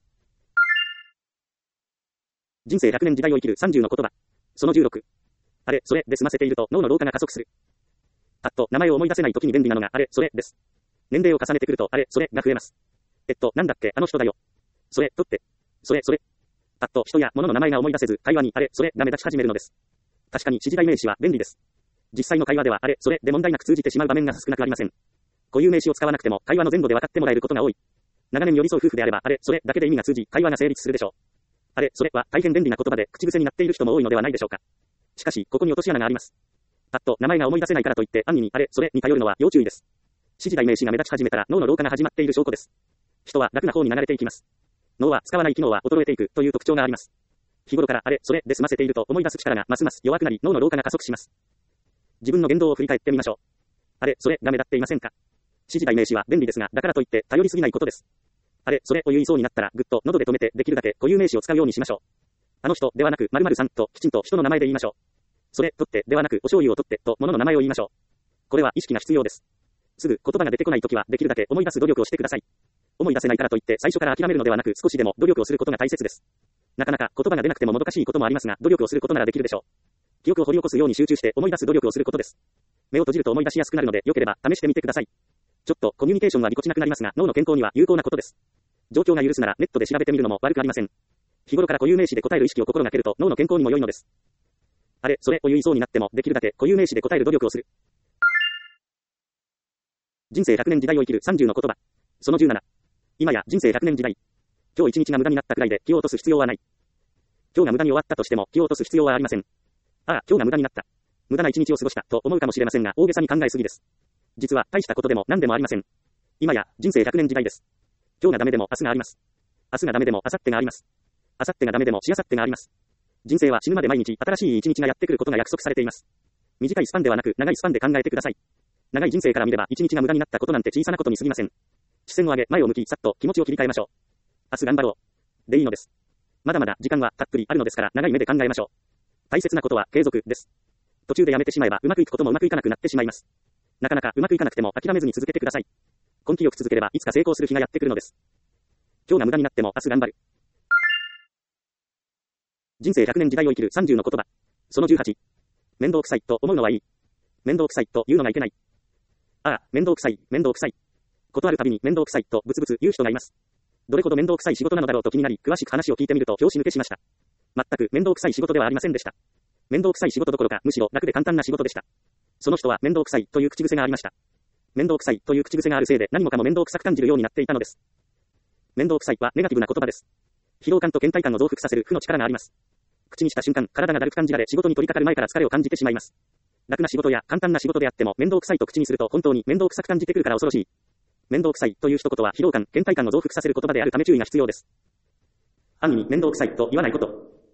人生100年時代を生きる30の言葉。その16。あれ、それで済ませていると脳の老化が加速する。パッと名前を思い出せない時に便利なのがあれ、それです。年齢を重ねてくるとあれ、それが増えます。なんだっけ、あの人だよ。それ、とって。それ。パッと人や物の名前が思い出せず、会話にあれ、それが目立ち始めるのです。確かに指示代名詞は便利です。実際の会話ではあれ、それで問題なく通じてしまう場面が少なくありません。固有名詞を使わなくても会話の前後で分かってもらえることが多い。長年寄り添う夫婦であればあれ、それだけで意味が通じ、会話が成立するでしょう。あれ、それは大変便利な言葉で口癖になっている人も多いのではないでしょうか。しかし、ここに落とし穴があります。パッと名前が思い出せないからといって安易にあれ、それに頼るのは要注意です。指示代名詞が目立ち始めたら脳の老化が始まっている証拠です。人は楽な方に流れていきます。脳は使わない機能は衰えていくという特徴があります。日頃からあれ、それで済ませていると思い出す力がますます弱くなり脳の老化が加速します。自分の言動を振り返ってみましょう。あれ、それが目立っていませんか。指示代名詞は便利ですが、だからといって頼りすぎないことです。あれ、それを言いそうになったらぐっと喉で止めてできるだけ固有名詞を使うようにしましょう。あの人ではなく〇〇さんときちんと人の名前で言いましょう。それ、とってではなくお醤油をとってと物の名前を言いましょう。これは意識が必要です。すぐ言葉が出てこないときはできるだけ思い出す努力をしてください。思い出せないからといって最初から諦めるのではなく少しでも努力をすることが大切です。なかなか言葉が出なくてももどかしいこともありますが努力をすることならできるでしょう。記憶を掘り起こすように集中して思い出す努力をすることです。目を閉じると思い出しやすくなるので良ければ試してみてください。ちょっとコミュニケーションはぎこちなくなりますが脳の健康には有効なことです。状況が許すならネットで調べてみるのも悪くありません。日頃から固有名詞で答える意識を心がけると脳の健康にも良いのです。あれ、それを言いそうになってもできるだけ固有名詞で答える努力をする。人生100年時代を生きる30の言葉。その17。今や人生100年時代。今日一日が無駄になったくらいで気を落とす必要はない。今日が無駄に終わったとしても気を落とす必要はありません。ああ、今日が無駄になった。無駄な一日を過ごしたと思うかもしれませんが大げさに考えすぎです。実は大したことでも何でもありません。今や人生100年時代です。今日がダメでも明日があります。明日がダメでも明後日があります。明後日がダメでもしあさってがあります。人生は死ぬまで毎日新しい一日がやってくることが約束されています。短いスパンではなく長いスパンで考えてください。長い人生から見れば一日が無駄になったことなんて小さなことに過ぎません。視線を上げ前を向きさっと気持ちを切り替えましょう。明日頑張ろう。でいいのです。まだまだ時間はたっぷりあるのですから長い目で考えましょう。大切なことは継続です。途中でやめてしまえばうまくいくこともうまくいかなくなってしまいます。なかなかうまくいかなくても諦めずに続けてください。根気よく続ければいつか成功する日がやってくるのです。今日が無駄になっても明日頑張る。人生100年時代を生きる30の言葉。その18。面倒くさいと思うのはいい。面倒くさいと言うのがいけない。ああ、面倒くさい、面倒くさい。ことあるたびに面倒くさいとブツブツ言う人がいます。どれほど面倒くさい仕事なのだろうと気になり詳しく話を聞いてみると拍子抜けしました。全く面倒くさい仕事ではありませんでした。面倒くさい仕事どころかむしろ楽で簡単な仕事でした。その人は面倒くさいという口癖がありました。面倒くさいという口癖があるせいで何もかも面倒くさく感じるようになっていたのです。面倒くさいはネガティブな言葉です。疲労感と倦怠感を増幅させる負の力があります。口にした瞬間、体がだるく感じられ仕事に取り掛かる前から疲れを感じてしまいます。楽な仕事や簡単な仕事であっても面倒くさいと口にすると本当に面倒くさく感じてくるから恐ろしい。面倒くさいという一言は疲労感、倦怠感を増幅させる言葉であるため注意が必要です。 暗に面倒くさいと言わないこと。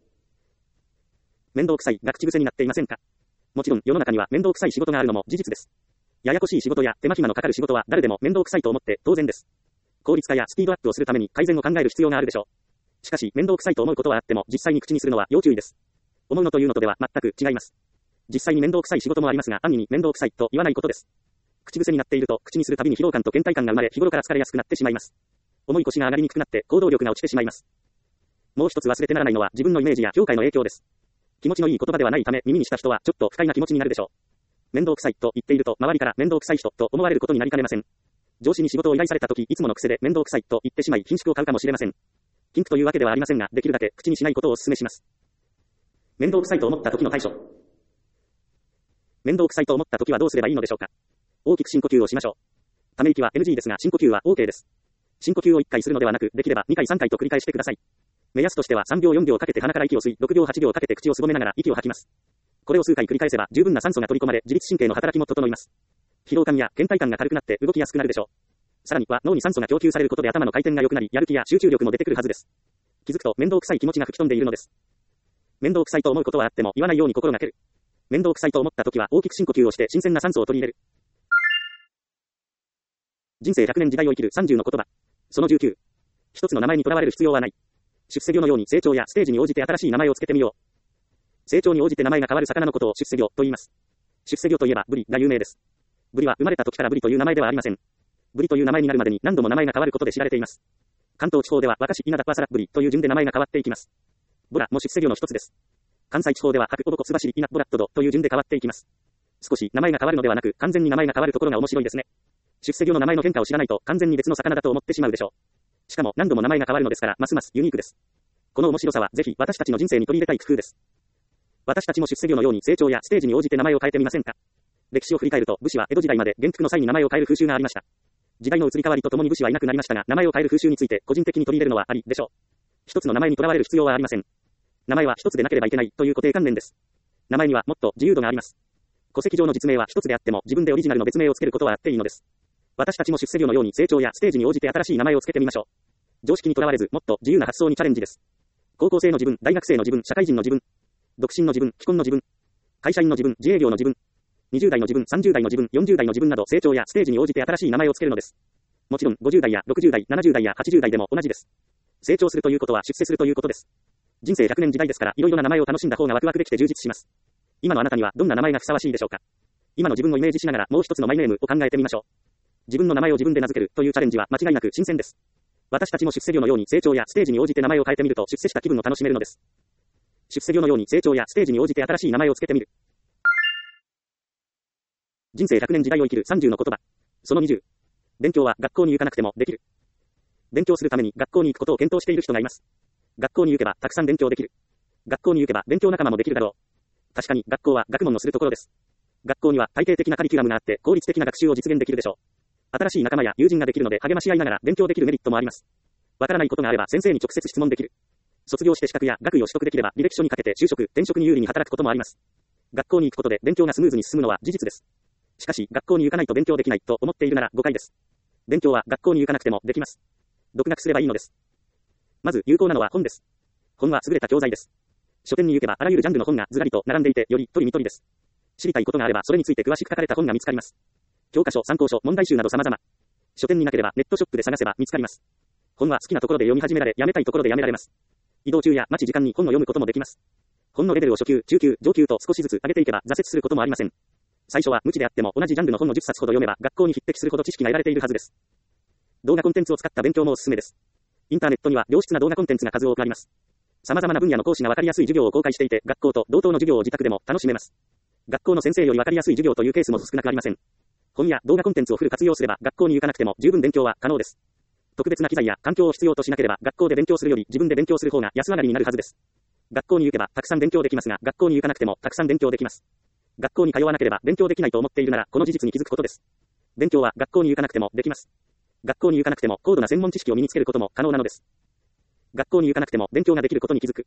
面倒くさいが口癖になっていませんか？もちろん世の中には面倒くさい仕事があるのも事実です。ややこしい仕事や手間暇のかかる仕事は誰でも面倒くさいと思って当然です。効率化やスピードアップをするために改善を考える必要があるでしょう。しかし面倒くさいと思うことはあっても実際に口にするのは要注意です。思うのというのとでは全く違います。実際に面倒くさい仕事もありますが暗に面倒くさいと言わないことです。口癖になっていると口にするたびに疲労感と倦怠感が生まれ日頃から疲れやすくなってしまいます。重い腰が上がりにくくなって行動力が落ちてしまいます。もう一つ忘れてならないのは自分のイメージや評価への影響です。気持ちのいい言葉ではないため耳にした人はちょっと不快な気持ちになるでしょう。面倒くさいと言っていると周りから面倒くさい人と思われることになりかねません。上司に仕事を依頼された時いつもの癖で面倒くさいと言ってしまい緊縮を買うかもしれません。禁句というわけではありませんができるだけ口にしないことをお勧めします。面倒くさいと思った時の対処。面倒くさいと思った時はどうすればいいのでしょうか。大きく深呼吸をしましょう。ため息は NG ですが深呼吸は OK です。深呼吸を1回するのではなくできれば2回3回と繰り返してください。目安としては3秒4秒かけて鼻から息を吸い6秒8秒かけて口をすぼめながら息を吐きます。これを数回繰り返せば十分な酸素が取り込まれ自律神経の働きも整います。疲労感や倦怠感が軽くなって動きやすくなるでしょう。さらには脳に酸素が供給されることで頭の回転が良くなりやる気や集中力も出てくるはずです。気づくと面倒くさい気持ちが吹き飛んでいるのです。面倒くさいと思うことはあっても言わないように心がける。面倒くさいと思った時は大きく深呼吸をして新鮮な酸素を取り入れる。人生100年時代を生きる30の言葉。その19。一つの名前にとらわれる必要はない。出世魚のように成長やステージに応じて新しい名前をつけてみよう。成長に応じて名前が変わる魚のことを出世魚と言います。出世魚といえばブリが有名です。ブリは生まれた時からブリという名前ではありません。ブリという名前になるまでに何度も名前が変わることで知られています。関東地方では若し稲田パサラブリという順で名前が変わっていきます。ボラも出世魚の一つです。関西地方では白オボコツバシリイナボラットドという順で変わっていきます。少し名前が変わるのではなく完全に名前が変わるところが面白いですね。出世魚の名前の変化を知らないと完全に別の魚だと思ってしまうでしょう。しかも何度も名前が変わるのですからますますユニークです。この面白さはぜひ私たちの人生に取り入れたい工夫です。私たちも出世魚のように成長やステージに応じて名前を変えてみませんか。歴史を振り返ると武士は江戸時代まで元服の際に名前を変える風習がありました。時代の移り変わりとともに武士はいなくなりましたが名前を変える風習について個人的に取り入れるのはありでしょう。一つの名前にとらわれる必要はありません。名前は一つでなければいけないという固定観念です。名前にはもっと自由度があります。戸籍上の実名は一つであっても自分でオリジナルの別名をつけることはあっていいのです。私たちも出世魚のように成長やステージに応じて新しい名前をつけてみましょう。常識にとらわれずもっと自由な発想にチャレンジです。高校生の自分、大学生の自分、社会人の自分、独身の自分、既婚の自分、会社員の自分、自営業の自分、20代の自分、30代の自分、40代の自分など成長やステージに応じて新しい名前をつけるのです。もちろん50代や60代、70代や80代でも同じです。成長するということは出世するということです。人生100年時代ですから、いろいろな名前を楽しんだ方がワクワクできて充実します。今のあなたにはどんな名前がふさわしいでしょうか。今の自分をイメージしながらもう一つのマイネームを考えてみましょう。自分の名前を自分で名付けるというチャレンジは間違いなく新鮮です。私たちも出世魚のように成長やステージに応じて名前を変えてみると出世した気分を楽しめるのです。出世魚のように成長やステージに応じて新しい名前をつけてみる。人生100年時代を生きる30の言葉。その20。勉強は学校に行かなくてもできる。勉強するために学校に行くことを検討している人がいます。学校に行けばたくさん勉強できる。学校に行けば勉強仲間もできるだろう。確かに学校は学問のするところです。学校には体系的なカリキュラムがあって効率的な学習を実現できるでしょう。新しい仲間や友人ができるので励まし合いながら勉強できるメリットもあります。わからないことがあれば先生に直接質問できる。卒業して資格や学位を取得できれば履歴書にかけて就職、転職に有利に働くこともあります。学校に行くことで勉強がスムーズに進むのは事実です。しかし学校に行かないと勉強できないと思っているなら誤解です。勉強は学校に行かなくてもできます。独学すればいいのです。まず有効なのは本です。本は優れた教材です。書店に行けばあらゆるジャンルの本がずらりと並んでいてより取り見取りです。知りたいことがあればそれについて詳しく書かれた本が見つかります。教科書、参考書、問題集など様々。書店になければネットショップで探せば見つかります。本は好きなところで読み始められ、やめたいところでやめられます。移動中や待ち時間に本を読むこともできます。本のレベルを初級、中級、上級と少しずつ上げていけば挫折することもありません。最初は無知であっても同じジャンルの本を10冊ほど読めば学校に匹敵するほど知識が得られているはずです。動画コンテンツを使った勉強もおすすめです。インターネットには良質な動画コンテンツが数多くあります。様々な分野の講師がわかりやすい授業を公開していて、学校と同等の授業を自宅でも楽しめます。学校の先生よりわかりやすい授業というケースも少なくありません。本や動画コンテンツをフル活用すれば学校に行かなくても十分勉強は可能です。特別な機材や環境を必要としなければ学校で勉強するより自分で勉強する方が安上がりになるはずです。学校に行けばたくさん勉強できますが、学校に行かなくてもたくさん勉強できます。学校に通わなければ勉強できないと思っているならこの事実に気づくことです。勉強は学校に行かなくてもできます。学校に行かなくても高度な専門知識を身につけることも可能なのです。学校に行かなくても勉強ができることに気づく。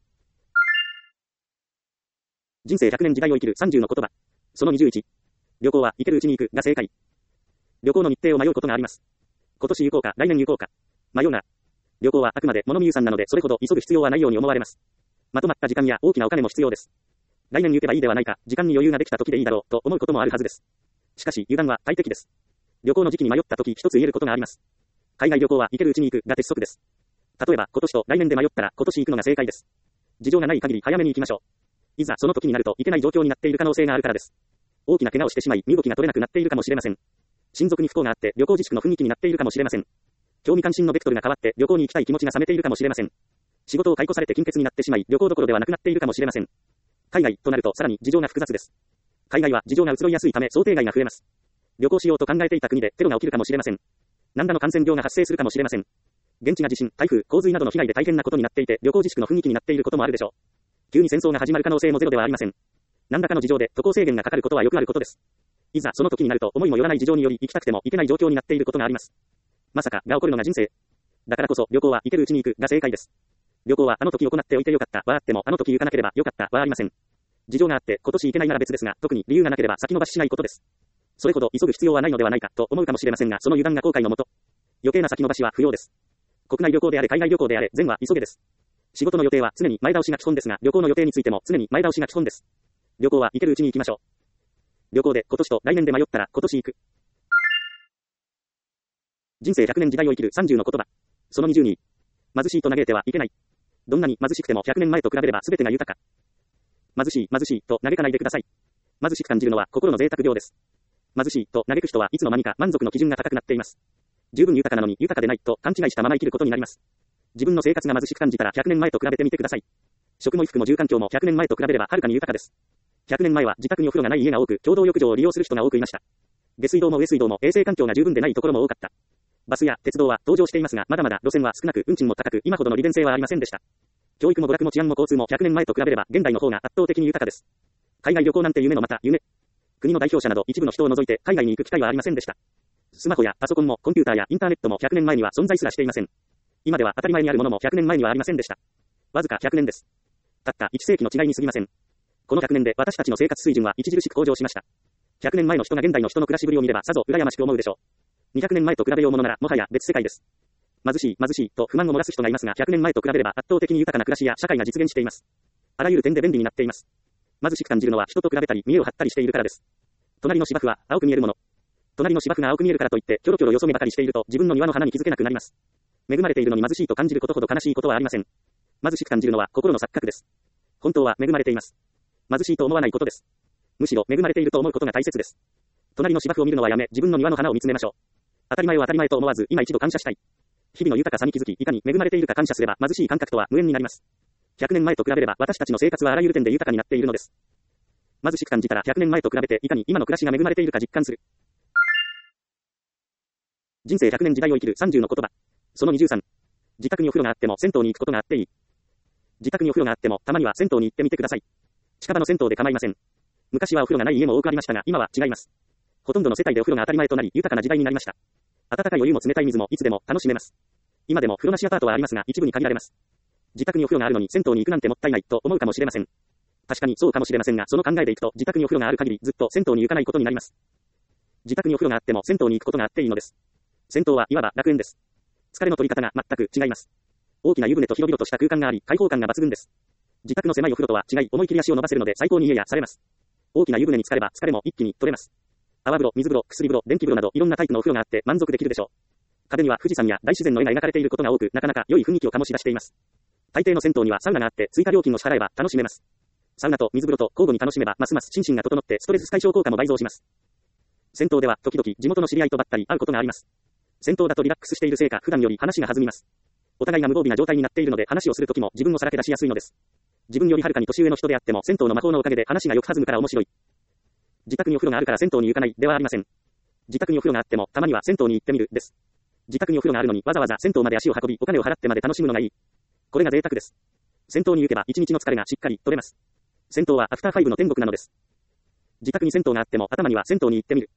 人生100年時代を生きる30の言葉。その21。旅行は行けるうちに行くが正解。旅行の日程を迷うことがあります。今年行こうか、来年行こうか。迷うな。 旅行はあくまで物見遊山なのでそれほど急ぐ必要はないように思われます。まとまった時間や大きなお金も必要です。来年行けばいいではないか、時間に余裕ができた時でいいだろう、と思うこともあるはずです。しかし、油断は大敵です。旅行の時期に迷った時一つ言えることがあります。海外旅行は行けるうちに行くが鉄則です。例えば、今年と来年で迷ったら今年行くのが正解です。事情がない限り早めに行きましょう。いざその時になると行けない状況になっている可能性があるからです。大きな怪我をしてしまい、身動きが取れなくなっているかもしれません。親族に不幸があって旅行自粛の雰囲気になっているかもしれません。興味関心のベクトルが変わって旅行に行きたい気持ちが冷めているかもしれません。仕事を解雇されて金欠になってしまい旅行どころではなくなっているかもしれません。海外となるとさらに事情が複雑です。海外は事情が移ろいやすいため想定外が増えます。旅行しようと考えていた国でテロが起きるかもしれません。何らの感染病が発生するかもしれません。現地が地震、台風、洪水などの被害で大変なことになっていて旅行自粛の雰囲気になっていることもあるでしょう。急に戦争が始まる可能性もゼロではありません。何らかの事情で渡航制限がかかることはよくあることです。いざその時になると思いもよらない事情により行きたくても行けない状況になっていることがあります。まさかが起こるのが人生。だからこそ旅行は行けるうちに行くが正解です。旅行はあの時行っておいてよかったはあってもあの時行かなければよかったはありません。事情があって今年行けないなら別ですが特に理由がなければ先延ばししないことです。それほど急ぐ必要はないのではないかと思うかもしれませんがその油断が後悔のもと。余計な先延ばしは不要です。国内旅行であれ海外旅行であれ全は急げです。仕事の予定は常に前倒しが基本ですが旅行の予定についても常に前倒しが基本です。旅行は行けるうちに行きましょう。旅行で今年と来年で迷ったら今年行く。人生100年時代を生きる30の言葉。その20に、貧しいと嘆いてはいけない。どんなに貧しくても100年前と比べれば全てが豊か。貧しい貧しいと嘆かないでください。貧しく感じるのは心の贅沢病です。貧しいと嘆く人はいつの間にか満足の基準が高くなっています。十分豊かなのに豊かでないと勘違いしたまま生きることになります。自分の生活が貧しく感じたら100年前と比べてみてください。食も衣服も住環境も100年前と比べればはるかに豊かです。100年前は自宅にお風呂がない家が多く共同浴場を利用する人が多くいました。下水道も上水道も衛生環境が十分でないところも多かった。バスや鉄道は登場していますがまだまだ路線は少なく運賃も高く今ほどの利便性はありませんでした。教育も娯楽も治安も交通も100年前と比べれば現代の方が圧倒的に豊かです。海外旅行なんて夢のまた夢。国の代表者など一部の人を除いて海外に行く機会はありませんでした。スマホやパソコンもコンピューターやインターネットも100年前には存在すらしていません。今では当たり前にあるものも100年前にはありませんでした。わずか100年です。たった1世紀の違いに過ぎません。この100年で私たちの生活水準は著しく向上しました。100年前の人が現代の人の暮らしぶりを見ればさぞ羨ましく思うでしょう。200年前と比べようものならもはや別世界です。貧しい貧しいと不満を漏らす人がいますが100年前と比べれば圧倒的に豊かな暮らしや社会が実現しています。あらゆる点で便利になっています。貧しく感じるのは人と比べたり見栄を張ったりしているからです。隣の芝生は青く見えるもの。隣の芝生が青く見えるからといってキョロキョロよそ見ばかりしていると自分の庭の花に気づけなくなります。恵まれているのに貧しいと感じることほど悲しいことはありません。貧しく感じるのは心の錯覚です。本当は恵まれています。貧しいと思わないことです。むしろ恵まれていると思うことが大切です。隣の芝生を見るのはやめ自分の庭の花を見つめましょう。当たり前を当たり前と思わず今一度感謝したい。日々の豊かさに気づきいかに恵まれているか感謝すれば貧しい感覚とは無縁になります。100年前と比べれば私たちの生活はあらゆる点で豊かになっているのです。貧しく感じたら100年前と比べていかに今の暮らしが恵まれているか実感する。人生100年時代を生きる30の言葉。その23。自宅にお風呂があっても銭湯に行くことがあっていい。自宅にお風呂があってもたまには銭湯に行ってみてください。近場の銭湯で構いません。昔はお風呂がない家も多くありましたが今は違います。ほとんどの世帯でお風呂が当たり前となり豊かな時代になりました。温かいお湯も冷たい水もいつでも楽しめます。今でも風呂なしアパートはありますが一部に限られます。自宅にお風呂があるのに銭湯に行くなんてもったいないと思うかもしれません。確かにそうかもしれませんがその考えでいくと自宅にお風呂がある限りずっと銭湯に行かないことになります。自宅にお風呂があっても銭湯に行くことがあっていいのです。銭湯はいわば楽園です。疲れの取り方が全く違います。大きな湯船と広々とした空間があり開放感が抜群です。自宅の狭いお風呂とは違い思い切り足を伸ばせるので最高に癒やされます。大きな湯船に浸かれば疲れも一気に取れます。泡風呂、水風呂、薬風呂、電気風呂などいろんなタイプのお風呂があって満足できるでしょう。壁には富士山や大自然の絵が描かれていることが多くなかなか良い雰囲気を醸し出しています。大抵の銭湯にはサウナがあって追加料金を支払えば楽しめます。サウナと水風呂と交互に楽しめばますます心身が整ってストレス解消効果も倍増します。銭湯では時々地元の知り合いとばったり会うことがあります。銭湯だとリラックスしているせいか普段より話が弾みます。お互いが無防備な状態になっているので話をするときも自分をさらけ出しやすいのです。自分よりはるかに年上の人であっても銭湯の魔法のおかげで話がよく弾むから面白い。自宅にお風呂があるから銭湯に行かないではありません。自宅にお風呂があってもたまには銭湯に行ってみるです。自宅にお風呂があるのにわざわざ銭湯まで足を運びお金を払ってまで楽しむのがいい。これが贅沢です。銭湯に行けば一日の疲れがしっかり取れます。銭湯はアフター5の天国なのです。自宅に銭湯があっても頭には銭湯に行ってみる。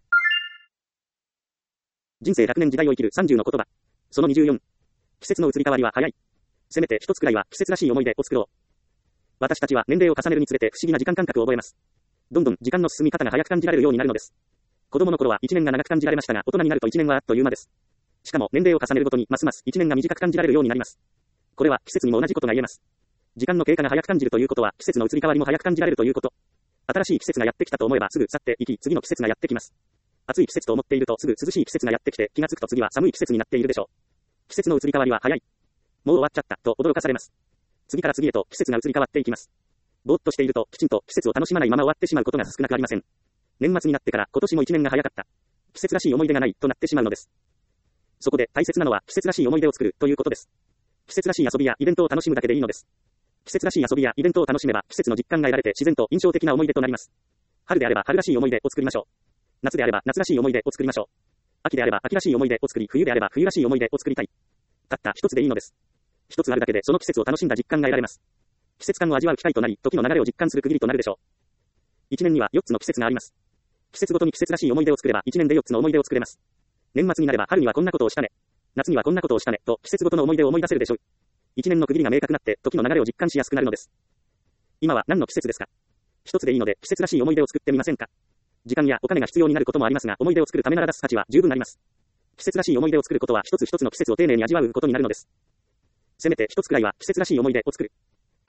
人生100年時代を生きる30の言葉。その24。季節の移り変わりは早い。せめて一つくらいは季節らしい思い出を作ろう。私たちは年齢を重ねるにつれて不思議な時間感覚を覚えます。どんどん時間の進み方が早く感じられるようになるのです。子供の頃は1年が長く感じられましたが、大人になると1年はあっという間です。 しかも年齢を重ねるごとにますます1年が短く感じられるようになります。これは季節にも同じことが言えます。時間の経過が早く感じるということは季節の移り変わりも早く感じられるということ。新しい季節がやってきたと思えばすぐ去っていき、次の季節がやってきます。暑い季節と思っているとすぐ涼しい季節がやってきて、気がつくと次は寒い季節になっているでしょう。季節の移り変わりは早い。もう終わっちゃったと驚かされます。次から次へと季節が移り変わっていきます。ぼーっとしているときちんと季節を楽しまないまま終わってしまうことが少なくありません。年末になってから今年も1年が早かった。季節らしい思い出がないとなってしまうのです。そこで大切なのは季節らしい思い出を作るということです。季節らしい遊びやイベントを楽しむだけでいいのです。季節らしい遊びやイベントを楽しめば季節の実感が得られて自然と印象的な思い出となります。春であれば春らしい思い出を作りましょう。夏であれば夏らしい思い出を作りましょう。秋であれば秋らしい思い出を作り、冬であれば冬らしい思い出を作りたい。たった一つでいいのです。一つあるだけでその季節を楽しんだ実感が得られます。季節感を味わう機会となり、時の流れを実感する区切りとなるでしょう。一年には4つの季節があります。季節ごとに季節らしい思い出を作れば1年で4つの思い出を作れます。年末になれば春にはこんなことをしたね。夏にはこんなことをしたねと季節ごとの思い出を思い出せるでしょう。一年の区切りが明確になって時の流れを実感しやすくなるのです。今は何の季節ですか？一つでいいので季節らしい思い出を作ってみませんか？時間やお金が必要になることもありますが、思い出を作るためなら出す価値は十分あります。季節らしい思い出を作ることは一つ一つの季節を丁寧に味わうことになるのです。せめて一つくらいは季節らしい思い出を作る。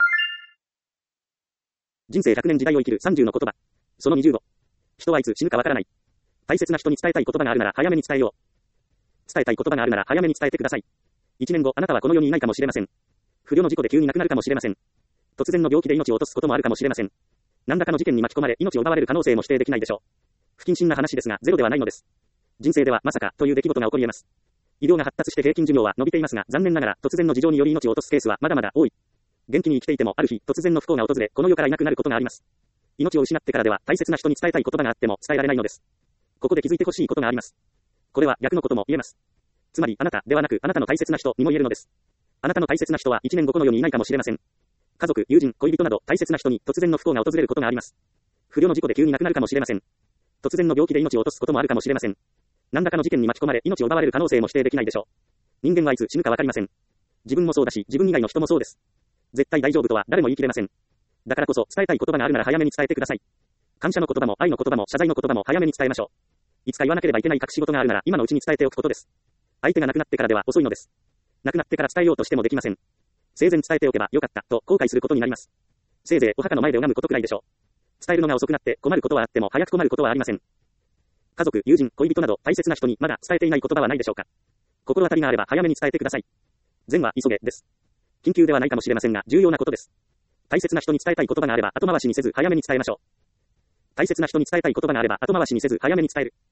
人生100年時代を生きる30の言葉。その25。人はいつ死ぬかわからない。大切な人に伝えたい言葉があるなら早めに伝えよう。伝えたい言葉があるなら早めに伝えてください。1年後あなたはこの世にいないかもしれません。不慮の事故で急に亡くなるかもしれません。突然の病気で命を落とすこともあるかもしれません。何らかの事件に巻き込まれ命を奪われる可能性も否定できないでしょう。不謹慎な話ですがゼロではないのです。人生ではまさかという出来事が起こり得ます。医療が発達して平均寿命は伸びていますが、残念ながら突然の事情により命を落とすケースはまだまだ多い。元気に生きていてもある日突然の不幸が訪れこの世からいなくなることがあります。命を失ってからでは大切な人に伝えたい言葉があっても伝えられないのです。ここで気づいてほしいことがあります。これは逆のことも言えます。つまりあなたではなくあなたの大切な人にも言えるのです。あなたの大切な人は1年後この世にいないかもしれません。家族、友人、恋人など大切な人に突然の不幸が訪れることがあります。不慮の事故で急に亡くなるかもしれません。突然の病気で命を落とすこともあるかもしれません。何らかの事件に巻き込まれ命を奪われる可能性も否定できないでしょう。人間はいつ死ぬかわかりません。自分もそうだし自分以外の人もそうです。絶対大丈夫とは誰も言い切れません。だからこそ伝えたい言葉があるなら早めに伝えてください。感謝の言葉も愛の言葉も謝罪の言葉も早めに伝えましょう。いつか言わなければいけない隠し事があるなら今のうちに伝えておくことです。相手が亡くなってからでは遅いのです。亡くなってから伝えようとしてもできません。生前伝えておけばよかったと後悔することになります。せいぜいお墓の前で拝むことくらいでしょう。伝えるのが遅くなって困ることはあっても早く困ることはありません。家族、友人、恋人など大切な人にまだ伝えていない言葉はないでしょうか。心当たりがあれば早めに伝えてください。善は急げです。緊急ではないかもしれませんが重要なことです。大切な人に伝えたい言葉があれば後回しにせず早めに伝えましょう。大切な人に伝えたい言葉があれば後回しにせず早めに伝える。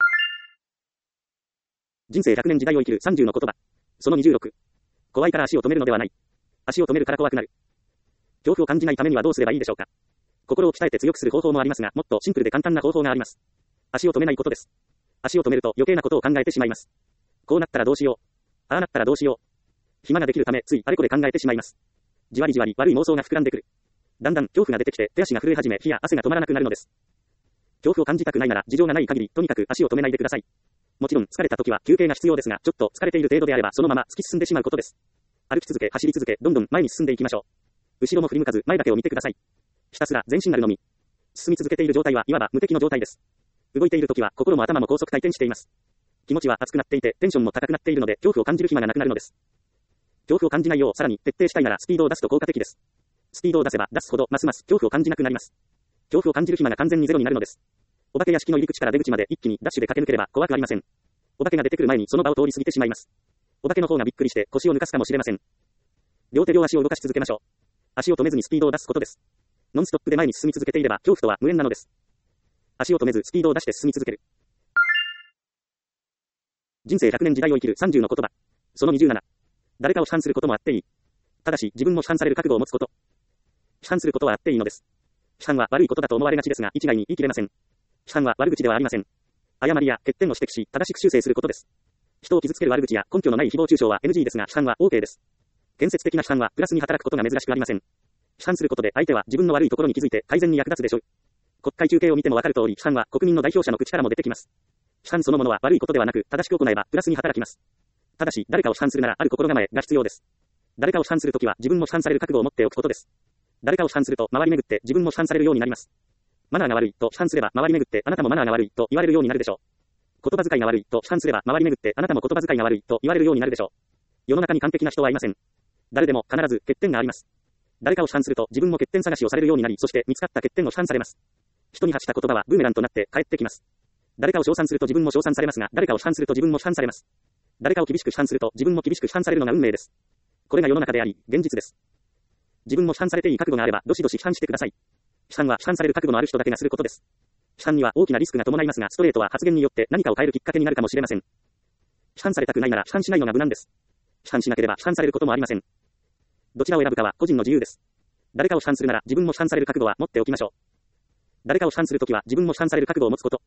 人生100年時代を生きる30の言葉。その26。怖いから足を止めるのではない。足を止めるから怖くなる。恐怖を感じないためにはどうすればいいでしょうか。心を鍛えて強くする方法もありますが、もっとシンプルで簡単な方法があります。足を止めないことです。足を止めると余計なことを考えてしまいます。こうなったらどうしよう。ああなったらどうしよう。暇ができるためついあれこれ考えてしまいます。じわりじわり悪い妄想が膨らんでくる。だんだん恐怖が出てきて手足が震え始め火や汗が止まらなくなるのです。恐怖を感じたくないなら事情がない限りとにかく足を止めないでください。もちろん疲れた時は休憩が必要ですが、ちょっと疲れている程度であればそのまま突き進んでしまうことです。歩き続け走り続けどんどん前に進んでいきましょう。後ろも振り向かず前だけを見てください。ひたすら前進なるのみ。進み続けている状態はいわば無敵の状態です。動いている時は心も頭も高速回転しています。気持ちは熱くなっていてテンションも高くなっているので恐怖を感じる暇がなくなるのです。恐怖を感じないようさらに徹底したいならスピードを出すと効果的です。スピードを出せば出すほどますます恐怖を感じなくなります。恐怖を感じる暇が完全にゼロになるのです。お化け屋敷の入り口から出口まで一気にダッシュで駆け抜ければ怖くありません。お化けが出てくる前にその場を通り過ぎてしまいます。お化けの方がびっくりして腰を抜かすかもしれません。両手両足を動かし続けましょう。足を止めずにスピードを出すことです。ノンストップで前に進み続けていれば恐怖とは無縁なのです。足を止めずスピードを出して進み続ける。人生100年時代を生きる30の言葉。その27。誰かを批判することもあっていい。ただし自分も批判される覚悟を持つこと。批判することはあっていいのです。批判は悪いことだと思われがちですが一概に言い切れません。批判は悪口ではありません。誤りや欠点を指摘し正しく修正することです。人を傷つける悪口や根拠のない誹謗中傷は NG ですが批判は OK です。建設的な批判はプラスに働くことが珍しくありません。批判することで相手は自分の悪いところに気づいて改善に役立つでしょう。国会中継を見てもわかる通り批判は国民の代表者の口からも出てきます。批判そのものは悪いことではなく正しく行えばプラスに働きます。ただし誰かを批判するならある心構えが必要です。誰かを批判するときは自分も批判される覚悟を持っておくことです。誰かを批判すると回り巡って自分も批判されるようになります。マナーが悪いと批判すれば回り巡ってあなたもマナーが悪いと言われるようになるでしょう。 言葉遣いが悪いと批判すれば回り巡ってあなたも言葉遣いが悪いと言われるようになるでしょう。世の中に完璧な人はいません。誰でも必ず欠点があります。誰かを批判すると自分も欠点探しをされるようになり、そして見つかった欠点を批判されます。人に発した言葉はブーメランとなって帰ってきます。誰かを称賛すると自分も称賛されますが、誰かを批判すると自分も批判されます。誰かを厳しく批判すると自分も厳しく批判されるのが運命です。これが世の中であり、現実です。自分も批判されていい覚悟があれば、どしどし批判してください。批判は批判される覚悟のある人だけがすることです。批判には大きなリスクが伴いますが、ストレートは発言によって何かを変えるきっかけになるかもしれません。批判されたくないなら批判しないのが無難です。批判しなければ批判されることもありません。どちらを選ぶかは個人の自由です。誰かを批判するなら自分も批判される覚悟は持っておきましょう。誰かを批判するときは自分も批判される覚悟を持つこと。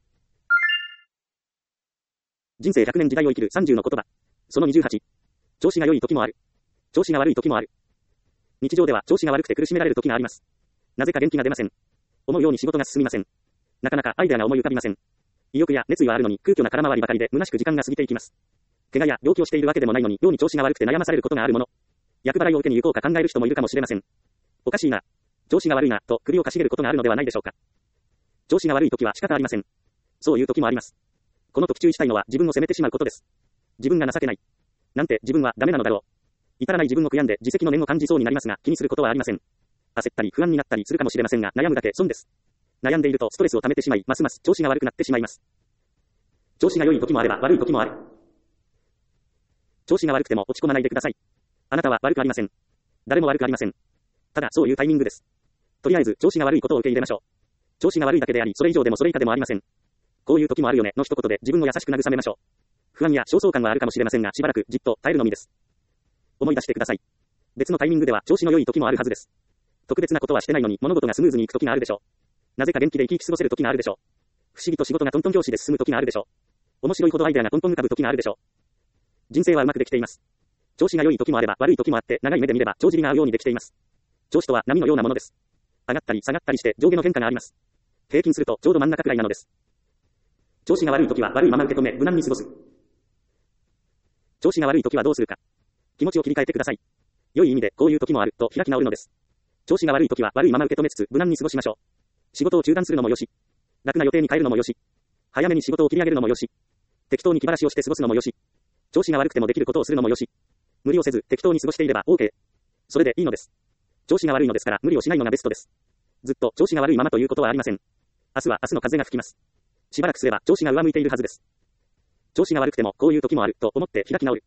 人生100年時代を生きる30の言葉。その28。調子が良い時もある。調子が悪い時もある。日常では調子が悪くて苦しめられる時があります。なぜか元気が出ません。思うように仕事が進みません。なかなかアイデアが思い浮かびません。意欲や熱意はあるのに空虚な空回りばかりで虚しく時間が過ぎていきます。怪我や病気をしているわけでもないのに妙に調子が悪くて悩まされることがあるもの。厄払いを受けに行こうか考える人もいるかもしれません。おかしいな。調子が悪いな、と首をかしげることがあるのではないでしょうか。調子が悪い時は仕方ありません。そういう時もあります。この時注意したいのは自分を責めてしまうことです。自分が情けない。なんて自分はダメなのだろう。至らない自分を悔やんで自責の念を感じそうになりますが、気にすることはありません。焦ったり不安になったりするかもしれませんが、悩むだけ損です。悩んでいるとストレスを溜めてしまい、ますます調子が悪くなってしまいます。調子が良い時もあれば悪い時もある。調子が悪くても落ち込まないでください。あなたは悪くありません。誰も悪くありません。ただそういうタイミングです。とりあえず調子が悪いことを受け入れましょう。調子が悪いだけであり、それ以上でもそれ以下でもありません。こういう時もあるよねの一言で自分を優しく慰めましょう。不安や焦燥感はあるかもしれませんが、しばらくじっと耐えるのみです。思い出してください。別のタイミングでは調子の良い時もあるはずです。特別なことはしてないのに物事がスムーズにいく時があるでしょう。なぜか元気で生き生き過ごせる時があるでしょう。不思議と仕事がトントン拍子で進む時があるでしょう。面白いほどアイデアがトントン浮かぶ時があるでしょう。人生はうまくできています。調子が良い時もあれば悪い時もあって、長い目で見れば帳尻が合うようにできています。調子とは波のようなものです。上がったり下がったりして上下の変化があります。平均するとちょうど真ん中くらいなのです。調子が悪い時は悪いまま受け止め、無難に過ごす。調子が悪い時はどうするか。気持ちを切り替えてください。良い意味でこういう時もあると開き直るのです。調子が悪い時は悪いまま受け止めつつ無難に過ごしましょう。仕事を中断するのもよし、楽な予定に変えるのもよし、早めに仕事を切り上げるのもよし、適当に気晴らしをして過ごすのもよし、調子が悪くてもできることをするのもよし、無理をせず適当に過ごしていれば OK。それでいいのです。調子が悪いのですから無理をしないのがベストです。ずっと調子が悪いままということはありません。明日は明日の風が吹きます。しばらくすれば調子が上向いているはずです。調子が悪くてもこういう時もあると思って開き直る。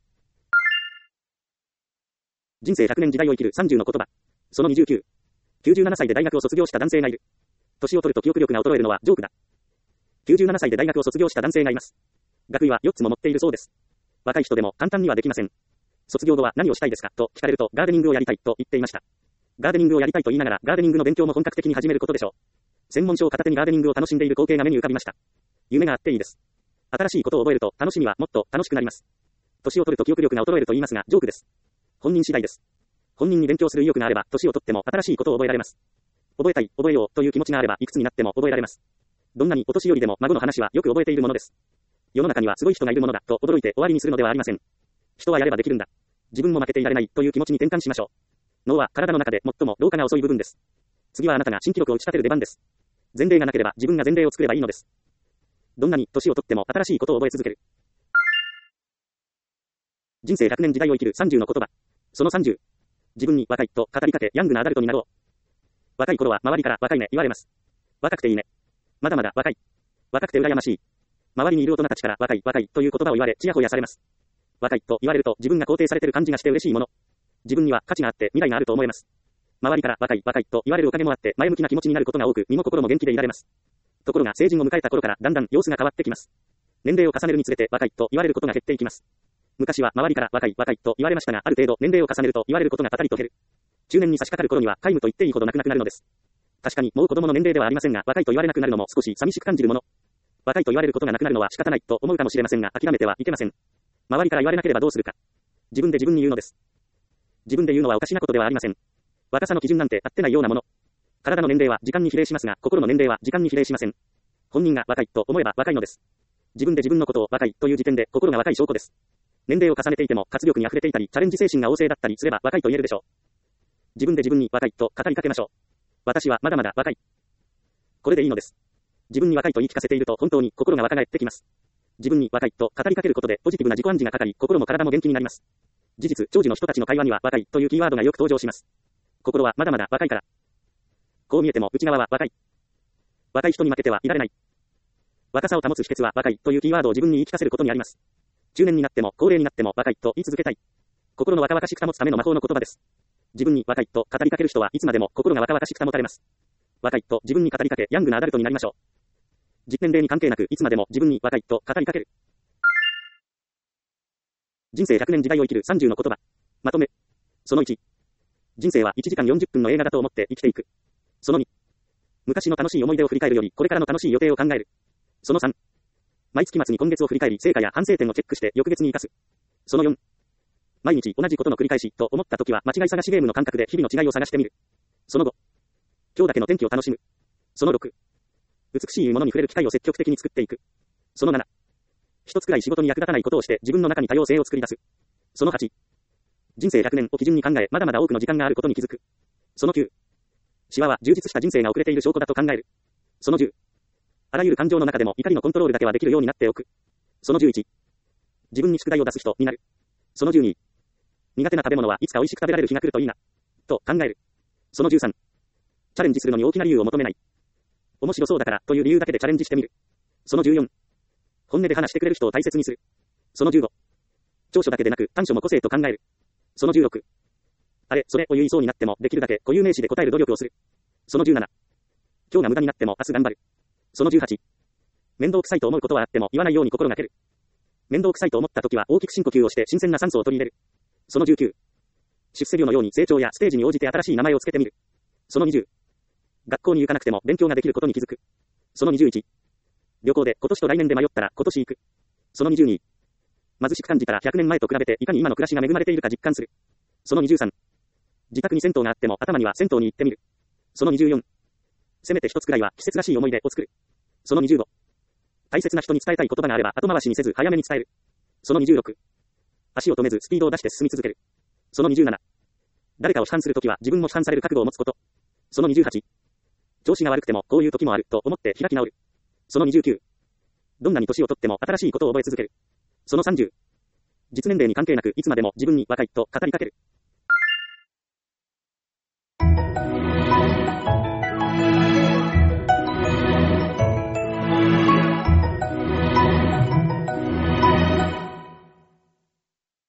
人生100年時代を生きる30の言葉。その29。97歳で大学を卒業した男性がいる。年を取ると記憶力が衰えるのはジョークだ。97歳で大学を卒業した男性がいます。学位は4つも持っているそうです。若い人でも簡単にはできません。卒業後は何をしたいですかと聞かれるとガーデニングをやりたいと言っていました。ガーデニングをやりたいと言いながらガーデニングの勉強も本格的に始めることでしょう。専門書を片手にガーデニングを楽しんでいる光景が目に浮かびました。夢があっていいです。新しいことを覚えると楽しみはもっと楽しくなります。年を取ると記憶力が衰えると言いますがジョークです。本人次第です。本人に勉強する意欲があれば年を取っても新しいことを覚えられます。覚えたい、覚えようという気持ちがあればいくつになっても覚えられます。どんなにお年寄りでも孫の話はよく覚えているものです。世の中にはすごい人がいるものだと驚いて終わりにするのではありません。人はやればできるんだ。自分も負けていられないという気持ちに転換しましょう。脳は体の中で最も老化が遅い部分です。次はあなたが新記録を打ち立てる出番です。前例がなければ自分が前例を作ればいいのです。どんなに年を取っても新しいことを覚え続ける。人生100年時代を生きる30の言葉。その30。自分に若いと語りかけヤングなアダルトになろう。若い頃は周りから若いね言われます。若くていいね。まだまだ若い。若くて羨ましい。周りにいる大人たちから若い若いという言葉を言われちやほやされます。若いと言われると自分が肯定されている感じがして嬉しいもの。自分には価値があって未来があると思えます。周りから若い若いと言われるおかげもあって前向きな気持ちになることが多く身も心も元気でいられます。ところが成人を迎えた頃からだんだん様子が変わってきます。年齢を重ねるにつれて若いと言われることが減っていきます。昔は周りから若い若いと言われましたがある程度年齢を重ねると言われることがパタリと減る。中年に差し掛かる頃には皆無と言っていいほどなくなるのです。確かにもう子供の年齢ではありませんが若いと言われなくなるのも少し寂しく感じるもの。若いと言われることがなくなるのは仕方ないと思うかもしれませんが諦めてはいけません。周りから言われなければどうするか。自分で自分に言うのです。自分で言うのはおかしなことではありません。若さの基準なんて合ってないようなもの。体の年齢は時間に比例しますが心の年齢は時間に比例しません。本人が若いと思えば若いのです。自分で自分のことを若いという時点で心が若い証拠です。年齢を重ねていても活力に溢れていたりチャレンジ精神が旺盛だったりすれば若いと言えるでしょう。自分で自分に若いと語りかけましょう。私はまだまだ若い。これでいいのです。自分に若いと言い聞かせていると本当に心が若返ってきます。 自分に若いと語りかけることでポジティブな自己暗示がかかり、心も体も元気になります。事実、長寿の人たちの会話には若いというキーワードがよく登場します。心はまだまだ若いから。こう見えても内側は若い。若い人に負けてはいられない。若さを保つ秘訣は若いというキーワードを自分に言い聞かせることにあります。中年になっても高齢になっても若いと言い続けたい。心の若々しく保つための魔法の言葉です。自分に若いと語りかける人はいつまでも心が若々しく保たれます。若いと自分に語りかけ、ヤングなアダルトになりましょう。実年齢に関係なくいつまでも自分に若いと語りかける。人生100年時代を生きる30の言葉。まとめ。その1。人生は1時間40分の映画だと思って生きていく。その2。昔の楽しい思い出を振り返るよりこれからの楽しい予定を考える。その3。毎月末に今月を振り返り成果や反省点をチェックして翌月に生かす。その4。毎日同じことの繰り返しと思った時は間違い探しゲームの感覚で日々の違いを探してみる。その5。今日だけの天気を楽しむ。その6。美しいものに触れる機会を積極的に作っていく。その7。一つくらい仕事に役立たないことをして自分の中に多様性を作り出す。その8。人生100年を基準に考え、まだまだ多くの時間があることに気づく。その9。シワは充実した人生が遅れている証拠だと考える。その10。あらゆる感情の中でも怒りのコントロールだけはできるようになっておく。その11。自分に宿題を出す人になる。その12。苦手な食べ物はいつか美味しく食べられる日が来るといいな。と考える。その13。チャレンジするのに大きな理由を求めない。面白そうだからという理由だけでチャレンジしてみる。その14。本音で話してくれる人を大切にする。その15。長所だけでなく短所も個性と考える。その16。あれ、それを言いそうになってもできるだけ固有名詞で答える努力をする。その17。今日が無駄になっても明日頑張る。その18。面倒くさいと思うことはあっても言わないように心がける。面倒くさいと思った時は大きく深呼吸をして新鮮な酸素を取り入れる。その19。出世量のように成長やステージに応じて新しい名前をつけてみる。その20。学校に行かなくても勉強ができることに気づく。その21。旅行で今年と来年で迷ったら今年行く。その22。貧しく感じたら100年前と比べていかに今の暮らしが恵まれているか実感する。その23。自宅に銭湯があっても頭には銭湯に行ってみる。その24。せめて一つくらいは季節らしい思い出を作る。その25。大切な人に伝えたい言葉があれば後回しにせず早めに伝える。その26。足を止めずスピードを出して進み続ける。その27。誰かを批判するときは自分も批判される覚悟を持つこと。その28。調子が悪くてもこういう時もあると思って開き直る。その29。どんなに年をとっても新しいことを覚え続ける。その30。実年齢に関係なくいつまでも自分に若いと語りかける。